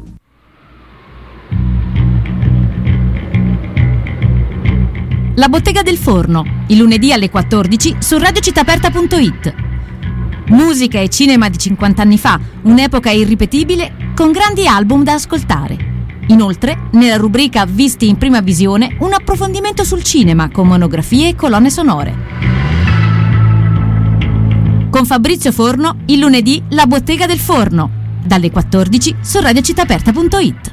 G: La bottega del forno, il lunedì alle quattordici su radio città aperta punto it. Musica e cinema di cinquanta anni fa, un'epoca irripetibile con grandi album da ascoltare. Inoltre, nella rubrica Visti in prima visione, un approfondimento sul cinema con monografie e colonne sonore. Con Fabrizio Forno, il lunedì La bottega del forno, dalle quattordici su radio città aperta punto it.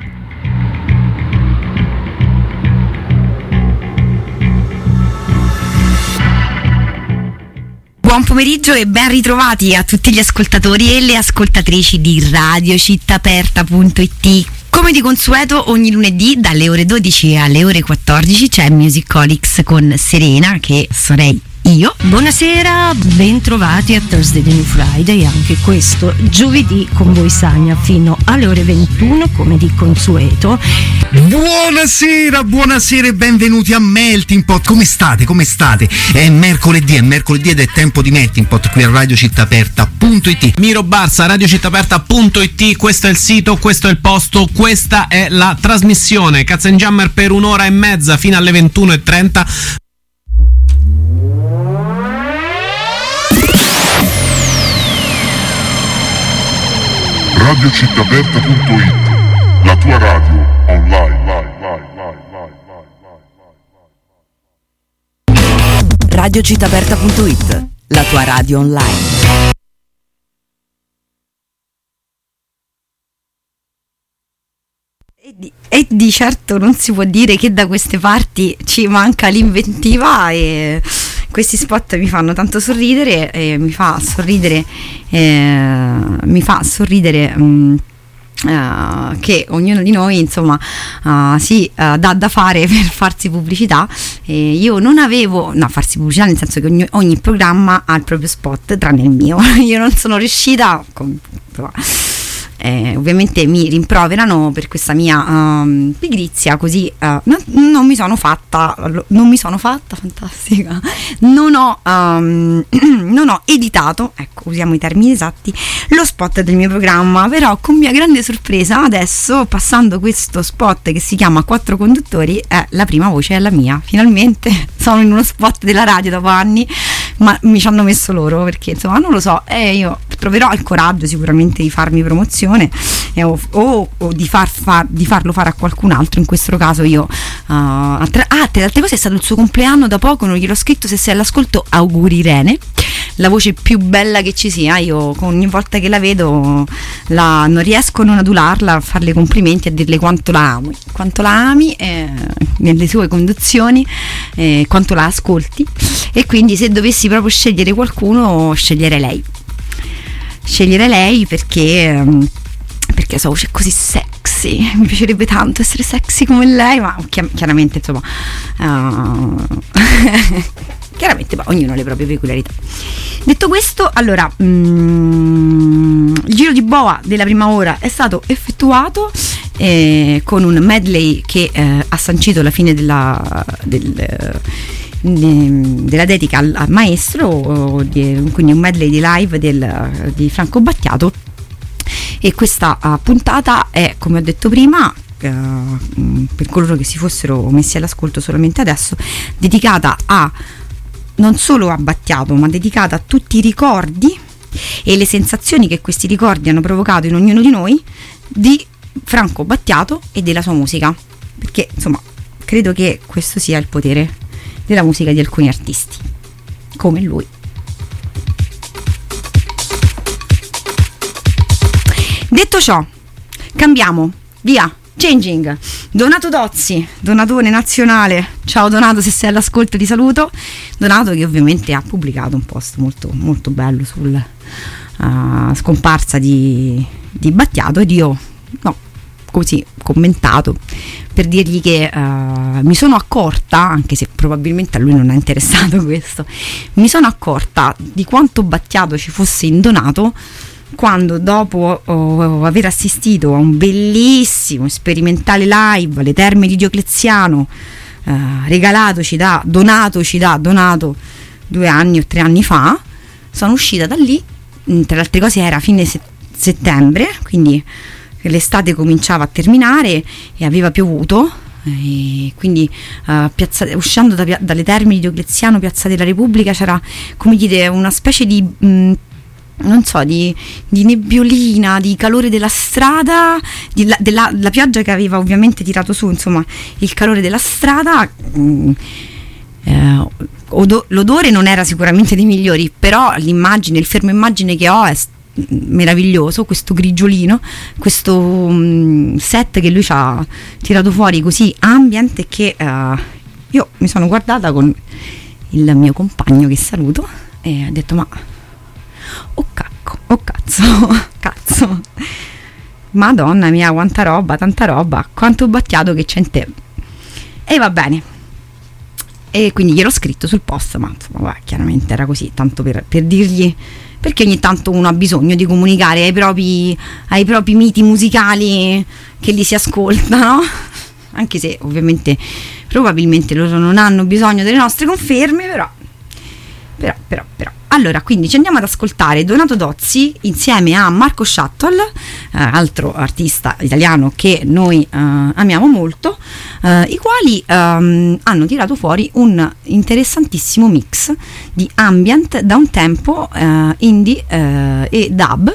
A: Buon pomeriggio e ben ritrovati a tutti gli ascoltatori e le ascoltatrici di radio città aperta punto it. Come di consueto, ogni lunedì dalle ore dodici alle ore quattordici c'è Musicolics con Serena, che sarei io.
H: Buonasera, bentrovati a Thursday the New Friday, anche questo giovedì con voi Sagna fino alle ore ventuno, come di consueto.
I: Buonasera, buonasera e benvenuti a Melting Pot. Come state? Come state? È mercoledì, è mercoledì ed è tempo di Melting Pot qui a radio città aperta punto it.
J: Miro Barza, radio città aperta punto it, questo è il sito, questo è il posto, questa è la trasmissione. Katzenjammer per un'ora e mezza fino alle ventuno e trenta.
K: radio città aperta punto it, la tua radio online.
E: radio città aperta punto it, la tua radio online.
A: E di, e di certo non si può dire che da queste parti ci manca l'inventiva, e questi spot mi fanno tanto sorridere, e mi fa sorridere eh, mi fa sorridere um, uh, che ognuno di noi insomma uh, si uh, dà da fare per farsi pubblicità. E io non avevo, no, farsi pubblicità nel senso che ogni, ogni programma ha il proprio spot tranne il mio. Io non sono riuscita con, Eh, ovviamente mi rimproverano per questa mia um, pigrizia, così uh, non, non mi sono fatta non mi sono fatta fantastica non ho um, non ho editato, ecco, usiamo i termini esatti, lo spot del mio programma. Però con mia grande sorpresa adesso, passando questo spot che si chiama Quattro conduttori, eh, la prima voce è la mia. Finalmente sono in uno spot della radio dopo anni, ma mi ci hanno messo loro, perché insomma non lo so, eh, io troverò il coraggio sicuramente di farmi promozione eh, o, o, o di, far, far, di farlo fare a qualcun altro. In questo caso io uh, ah, tra le altre cose è stato il suo compleanno da poco, non gliel'ho scritto, se sei all'ascolto auguri Irene, la voce più bella che ci sia. Io ogni volta che la vedo la, non riesco a non adularla, a farle complimenti, a dirle quanto la amo, quanto la ami eh, nelle sue conduzioni, eh, quanto la ascolti. E quindi se dovessi proprio scegliere qualcuno, sceglierei lei scegliere lei perché perché sua voce è così sexy, mi piacerebbe tanto essere sexy come lei, ma chi- chiaramente insomma uh, chiaramente ma ognuno ha le proprie peculiarità. Detto questo, allora mm, il giro di boa della prima ora è stato effettuato eh, con un medley che eh, ha sancito la fine della, del, eh, della dedica al, al maestro, di, quindi un medley di live del, di Franco Battiato. E questa uh, puntata è, come ho detto prima, uh, per coloro che si fossero messi all'ascolto solamente adesso, dedicata a non solo a Battiato, ma dedicata a tutti i ricordi e le sensazioni che questi ricordi hanno provocato in ognuno di noi di Franco Battiato e della sua musica, perché insomma credo che questo sia il potere della musica di alcuni artisti come lui. Detto ciò, cambiamo, via, changing. Donato Dozzi, donatore nazionale. Ciao Donato, se sei all'ascolto ti saluto. Donato che ovviamente ha pubblicato un post molto, molto bello sul uh, scomparsa di, di Battiato, ed io, no, così commentato per dirgli che uh, mi sono accorta, anche se probabilmente a lui non è interessato questo, mi sono accorta di quanto Battiato ci fosse in Donato quando, dopo oh, aver assistito a un bellissimo sperimentale live alle Terme di Diocleziano, eh, regalatoci da donatoci da Donato due anni o tre anni fa, sono uscita da lì. Tra le altre cose era fine set- settembre, quindi l'estate cominciava a terminare e aveva piovuto, e quindi uh, piazza, uscendo da, dalle Terme di Diocleziano, Piazza della Repubblica, c'era, come dire, una specie di mh, non so, di, di nebbiolina, di calore della strada, di la, della la pioggia che aveva ovviamente tirato su, insomma, il calore della strada. mh, eh, odo, l'odore non era sicuramente dei migliori, però l'immagine, il fermo immagine che ho è st- meraviglioso, questo grigiolino, questo mh, set che lui ci ha tirato fuori così ambient, che uh, io mi sono guardata con il mio compagno, che saluto, e ho detto: ma oh cacco, oh cazzo, cazzo, madonna mia, quanta roba, tanta roba, quanto Battiato che c'è in te. E va bene, e quindi gliel'ho scritto sul post, ma insomma, vabbè, chiaramente era così, tanto per, per dirgli, perché ogni tanto uno ha bisogno di comunicare ai propri, ai propri miti musicali che li si ascoltano, anche se ovviamente probabilmente loro non hanno bisogno delle nostre conferme, però però però però allora, quindi ci andiamo ad ascoltare Donato Dozzi insieme a Marco Shuttle, eh, altro artista italiano che noi eh, amiamo molto, eh, i quali ehm, hanno tirato fuori un interessantissimo mix di ambient, down tempo, eh, indie eh, e dub,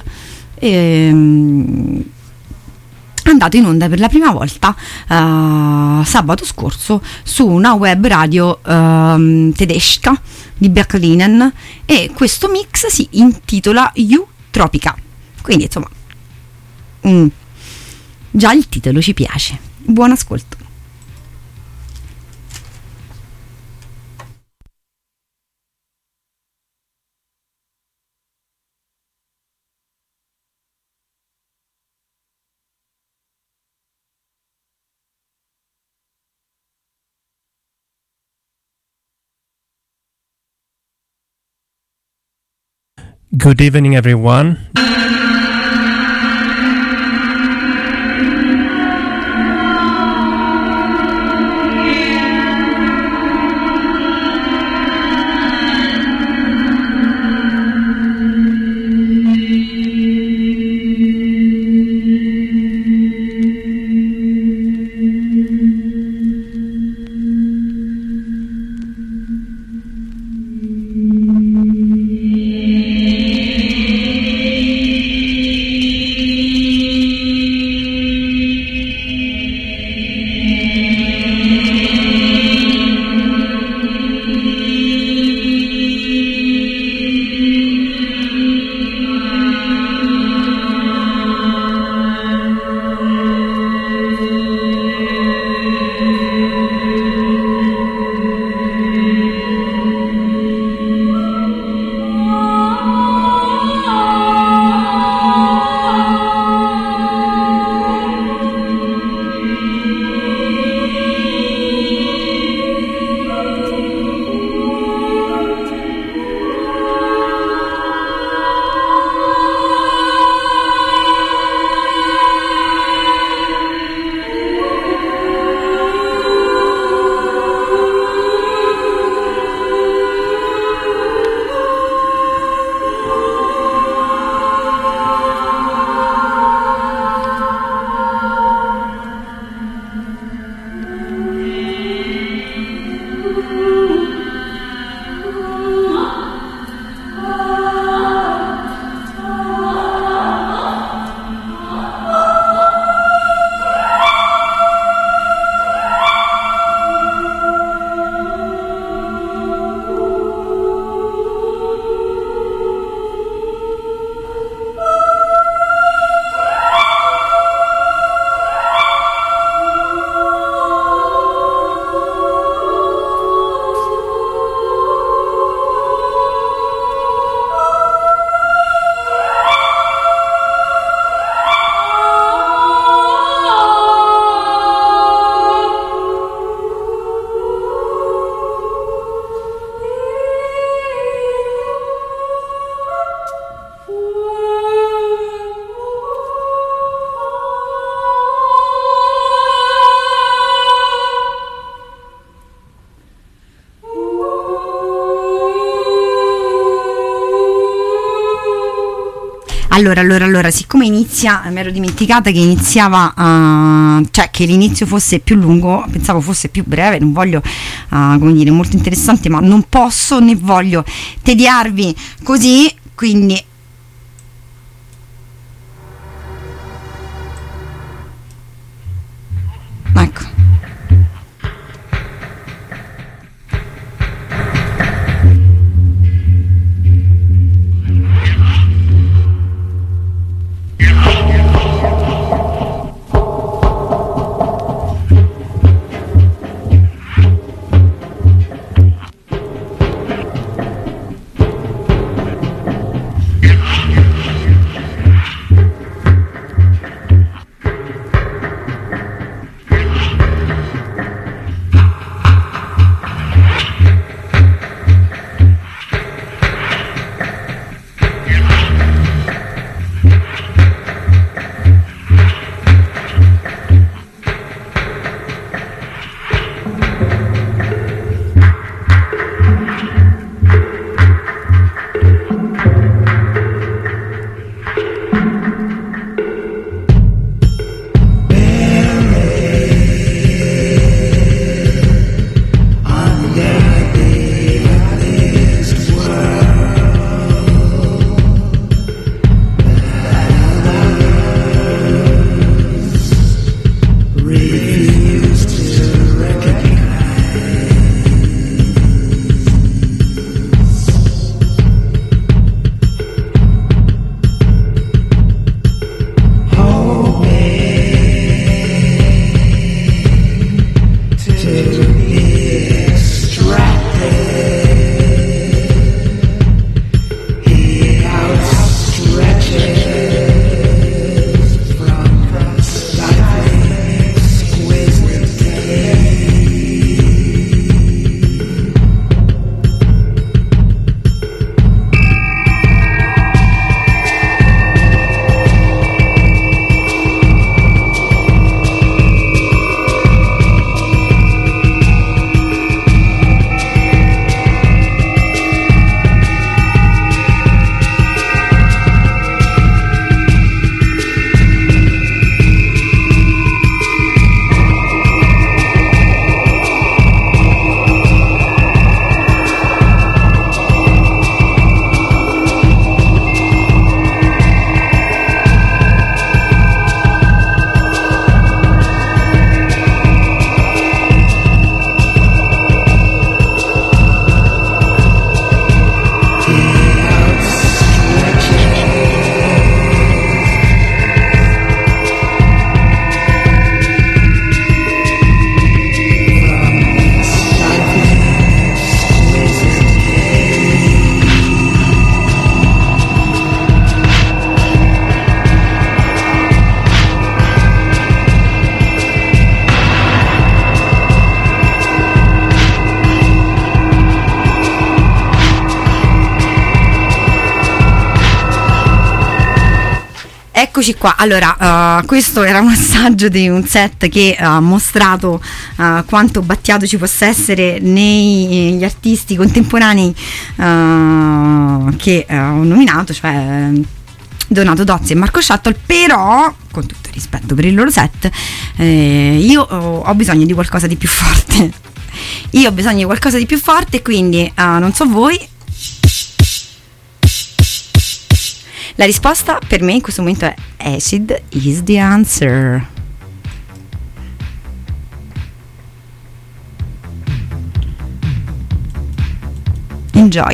A: ehm, andato in onda per la prima volta uh, sabato scorso su una web radio uh, tedesca di Berlinen, e questo mix si intitola You Tropica, quindi insomma mm, già il titolo ci piace. Buon ascolto.
L: Good evening, everyone.
A: Allora, allora, allora, siccome inizia, mi ero dimenticata che iniziava, uh, cioè che l'inizio fosse più lungo, pensavo fosse più breve, non voglio, uh, come dire, molto interessante, ma non posso né voglio tediarvi così, quindi... Ecco. Eccoci qua, allora uh, questo era un assaggio di un set che ha mostrato uh, quanto battiato ci possa essere negli artisti contemporanei uh, che uh, ho nominato, cioè Donato Dozzi e Marco Shuttle, però con tutto il rispetto per il loro set eh, io ho, ho bisogno di qualcosa di più forte, io ho bisogno di qualcosa di più forte, quindi uh, non so voi. La risposta per me in questo momento è Acid is the answer. Enjoy.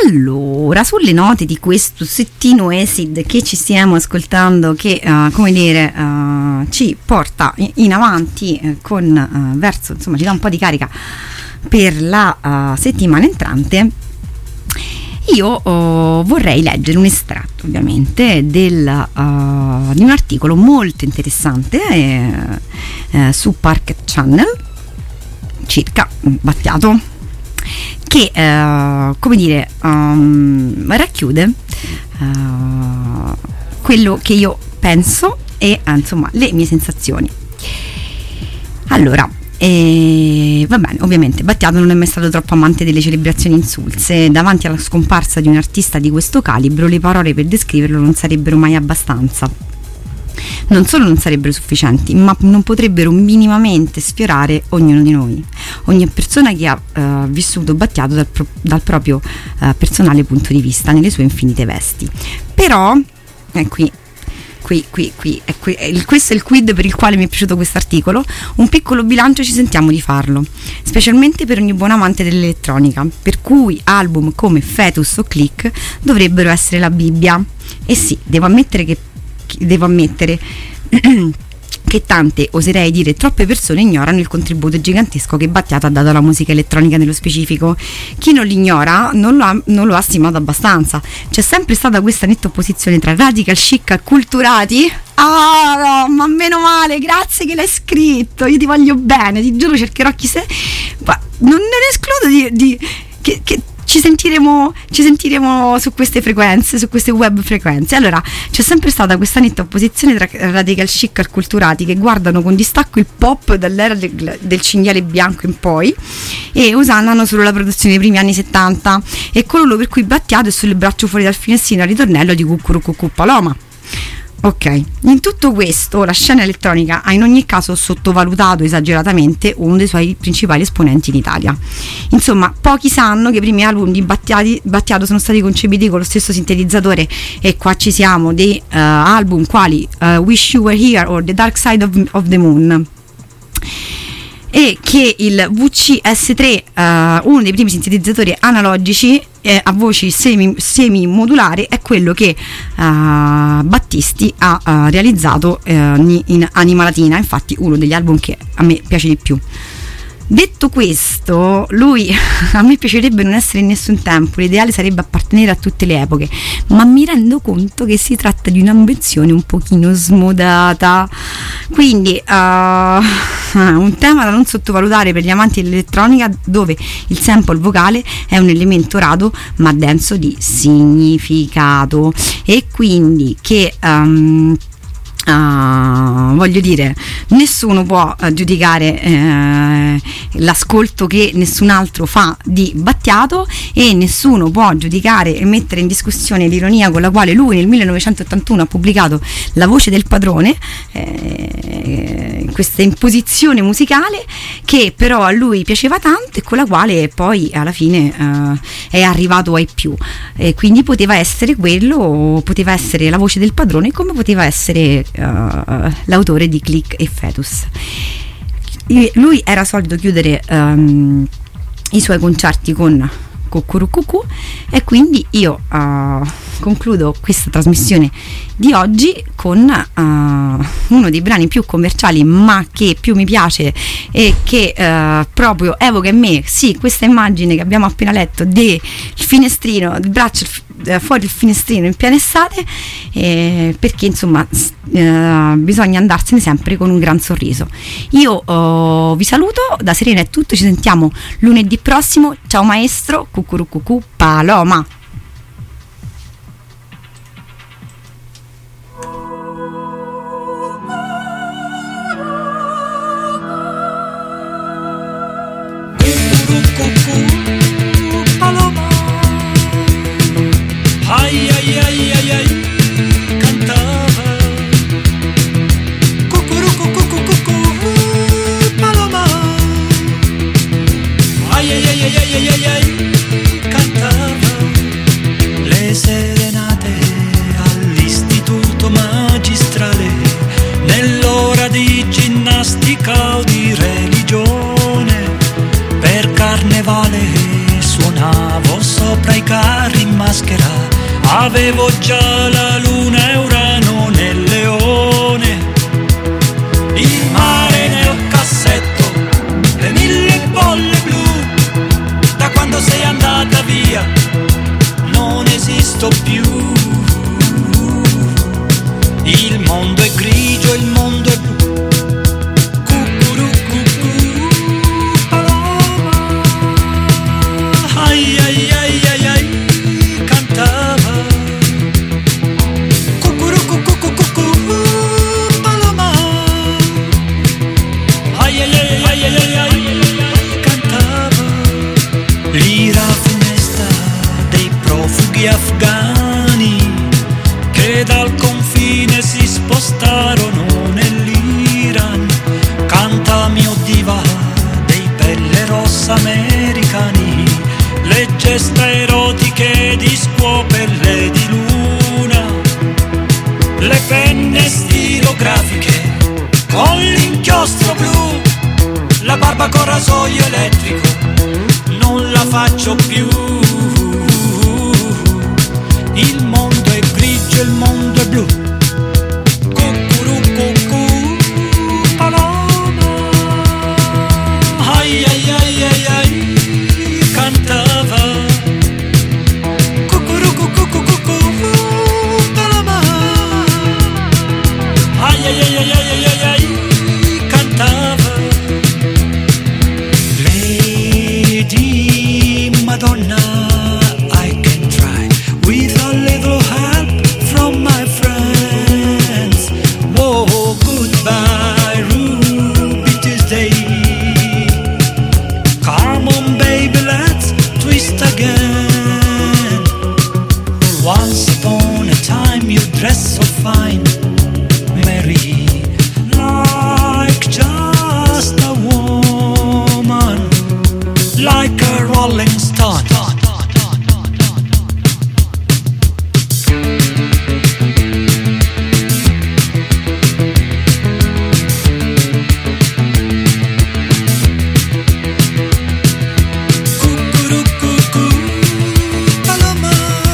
A: Allora, sulle note di questo settino acid che ci stiamo ascoltando, che uh, come dire uh, ci porta in avanti uh, con uh, verso, insomma ci dà un po' di carica per la uh, settimana entrante, io uh, vorrei leggere un estratto ovviamente del, uh, di un articolo molto interessante eh, eh, su Parket Channel, circa Battiato, che uh, come dire um, racchiude uh, quello che io penso e uh, insomma le mie sensazioni. Allora, e va bene, ovviamente Battiato non è mai stato troppo amante delle celebrazioni insulse. Davanti alla scomparsa di un artista di questo calibro, le parole per descriverlo non sarebbero mai abbastanza. Non solo non sarebbero sufficienti, ma non potrebbero minimamente sfiorare ognuno di noi, ogni persona che ha uh, vissuto Battiato dal, pro- dal proprio uh, personale punto di vista, nelle sue infinite vesti. Però, è qui Qui, qui, qui, è qui, è il, questo è il quid per il quale mi è piaciuto questo articolo. Un piccolo bilancio ci sentiamo di farlo, specialmente per ogni buon amante dell'elettronica, per cui album come Fetus o Click dovrebbero essere la Bibbia. E sì, devo ammettere che devo ammettere che tante, oserei dire troppe persone, ignorano il contributo gigantesco che Battiato ha dato alla musica elettronica nello specifico. Chi non l'ignora non lo ha, non lo ha stimato abbastanza. C'è sempre stata questa netta opposizione tra radical chic acculturati. Ah no, ma meno male, grazie che l'hai scritto, io ti voglio bene, ti giuro cercherò chi sei, ma non, non escludo di, di che, che Ci sentiremo, ci sentiremo su queste frequenze, su queste web frequenze. Allora, c'è sempre stata questa netta opposizione tra radical chic acculturati che guardano con distacco il pop dall'era del, del cinghiale bianco in poi e osannano solo la produzione dei primi anni settanta, e coloro per cui Battiato è sulle braccia fuori dal finestrino al ritornello di Cucurucucù Paloma. Ok, in tutto questo la scena elettronica ha in ogni caso sottovalutato esageratamente uno dei suoi principali esponenti in Italia. Insomma, pochi sanno che i primi album di Battiati, Battiato sono stati concepiti con lo stesso sintetizzatore, e qua ci siamo dei uh, album quali uh, Wish You Were Here o The Dark Side of, of the Moon, e che il V C S tre, uh, uno dei primi sintetizzatori analogici eh, a voci semi, semi modulari, è quello che uh, Battisti ha uh, realizzato uh, in Anima Latina, infatti uno degli album che a me piace di più. Detto questo, lui a me piacerebbe non essere in nessun tempo, l'ideale sarebbe appartenere a tutte le epoche, ma mi rendo conto che si tratta di un'ambizione un pochino smodata, quindi uh, un tema da non sottovalutare per gli amanti dell'elettronica, dove il sample vocale è un elemento raro ma denso di significato, e quindi che um, Uh, voglio dire, nessuno può uh, giudicare uh, l'ascolto che nessun altro fa di Battiato, e nessuno può giudicare e mettere in discussione l'ironia con la quale lui nel millenovecentottantuno ha pubblicato La voce del padrone, eh, questa imposizione musicale che però a lui piaceva tanto e con la quale poi alla fine uh, è arrivato ai più, e quindi poteva essere quello, poteva essere La voce del padrone, come poteva essere Uh, l'autore di Click e Fetus. Lui era solito chiudere um, i suoi concerti con Cucurucucù, e quindi io uh, concludo questa trasmissione di oggi con uh, uno dei brani più commerciali ma che più mi piace e che uh, proprio evoca in me, sì, questa immagine che abbiamo appena letto del finestrino, il braccio fuori il finestrino in piena estate, eh, perché insomma eh, bisogna andarsene sempre con un gran sorriso. Io oh, vi saluto, da Serena è tutto, ci sentiamo lunedì prossimo, ciao maestro, Cucurucucù Paloma.
C: Ai ai ai ai ai, cantava Cucurucucucucucu Paloma. Ai ai ai ai ai ai ai, cantava Avevo già la luna e Urano nel leone, il mare nel cassetto, le mille bolle blu. Da quando sei andata via non esisto più. Il mondo è grigio, il mondo è blu. Ai ai ai ai ai, cantava. Cucuru cucu cucu paloma. Ai ai ai ai ai ai ai, cantava. L'ira funesta dei profughi afghani che dal confine si spostarono nell'Iran. Canta mio diva dei pelle rossa americani, le gesta erotiche di scuo, pelle di luna, le penne stilografiche con l'inchiostro blu, la barba con rasoio elettrico non la faccio più. Il mondo è grigio, il mondo è blu. Cucuru cucù paloma. Ai ai ai ai ai, cantava. Cucuru cucù cucù paloma. Ai ai ai ai ai ai ai, cantava. Lady Madonna, I can try with a little help from my friends. Whoa, goodbye Ruby Tuesday. Come on baby, let's twist again. Once upon a time you dressed so fine, Mary, like just a woman, like a rolling stone. Cucuru cucù paloma.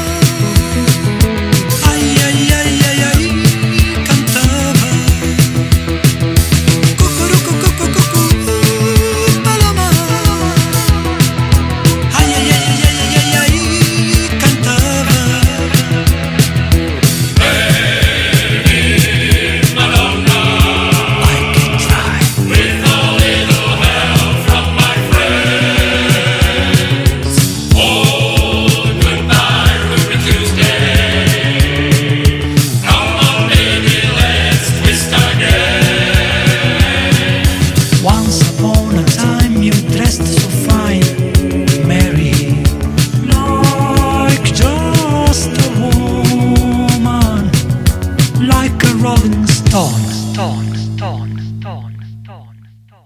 C: Ai ai ai ai ai, cantava. Cucuru cucù cucù paloma. Ai ai ai ai ai ai ai, cantava. Madonna, I can try with a little help from my friends. Oh, goodbye Ruby Tuesday. Come on baby, let's twist again. Once upon a time you dressed so fine, Mary, like just a woman, like a rolling stone. Stone, stone, stone, stone, stone.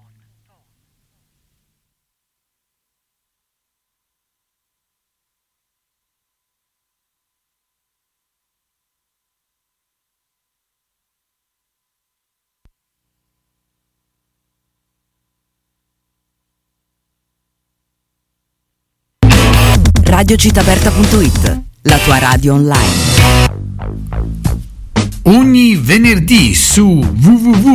E: radiocitaperta punto it, la tua radio online.
F: Ogni venerdì su w w w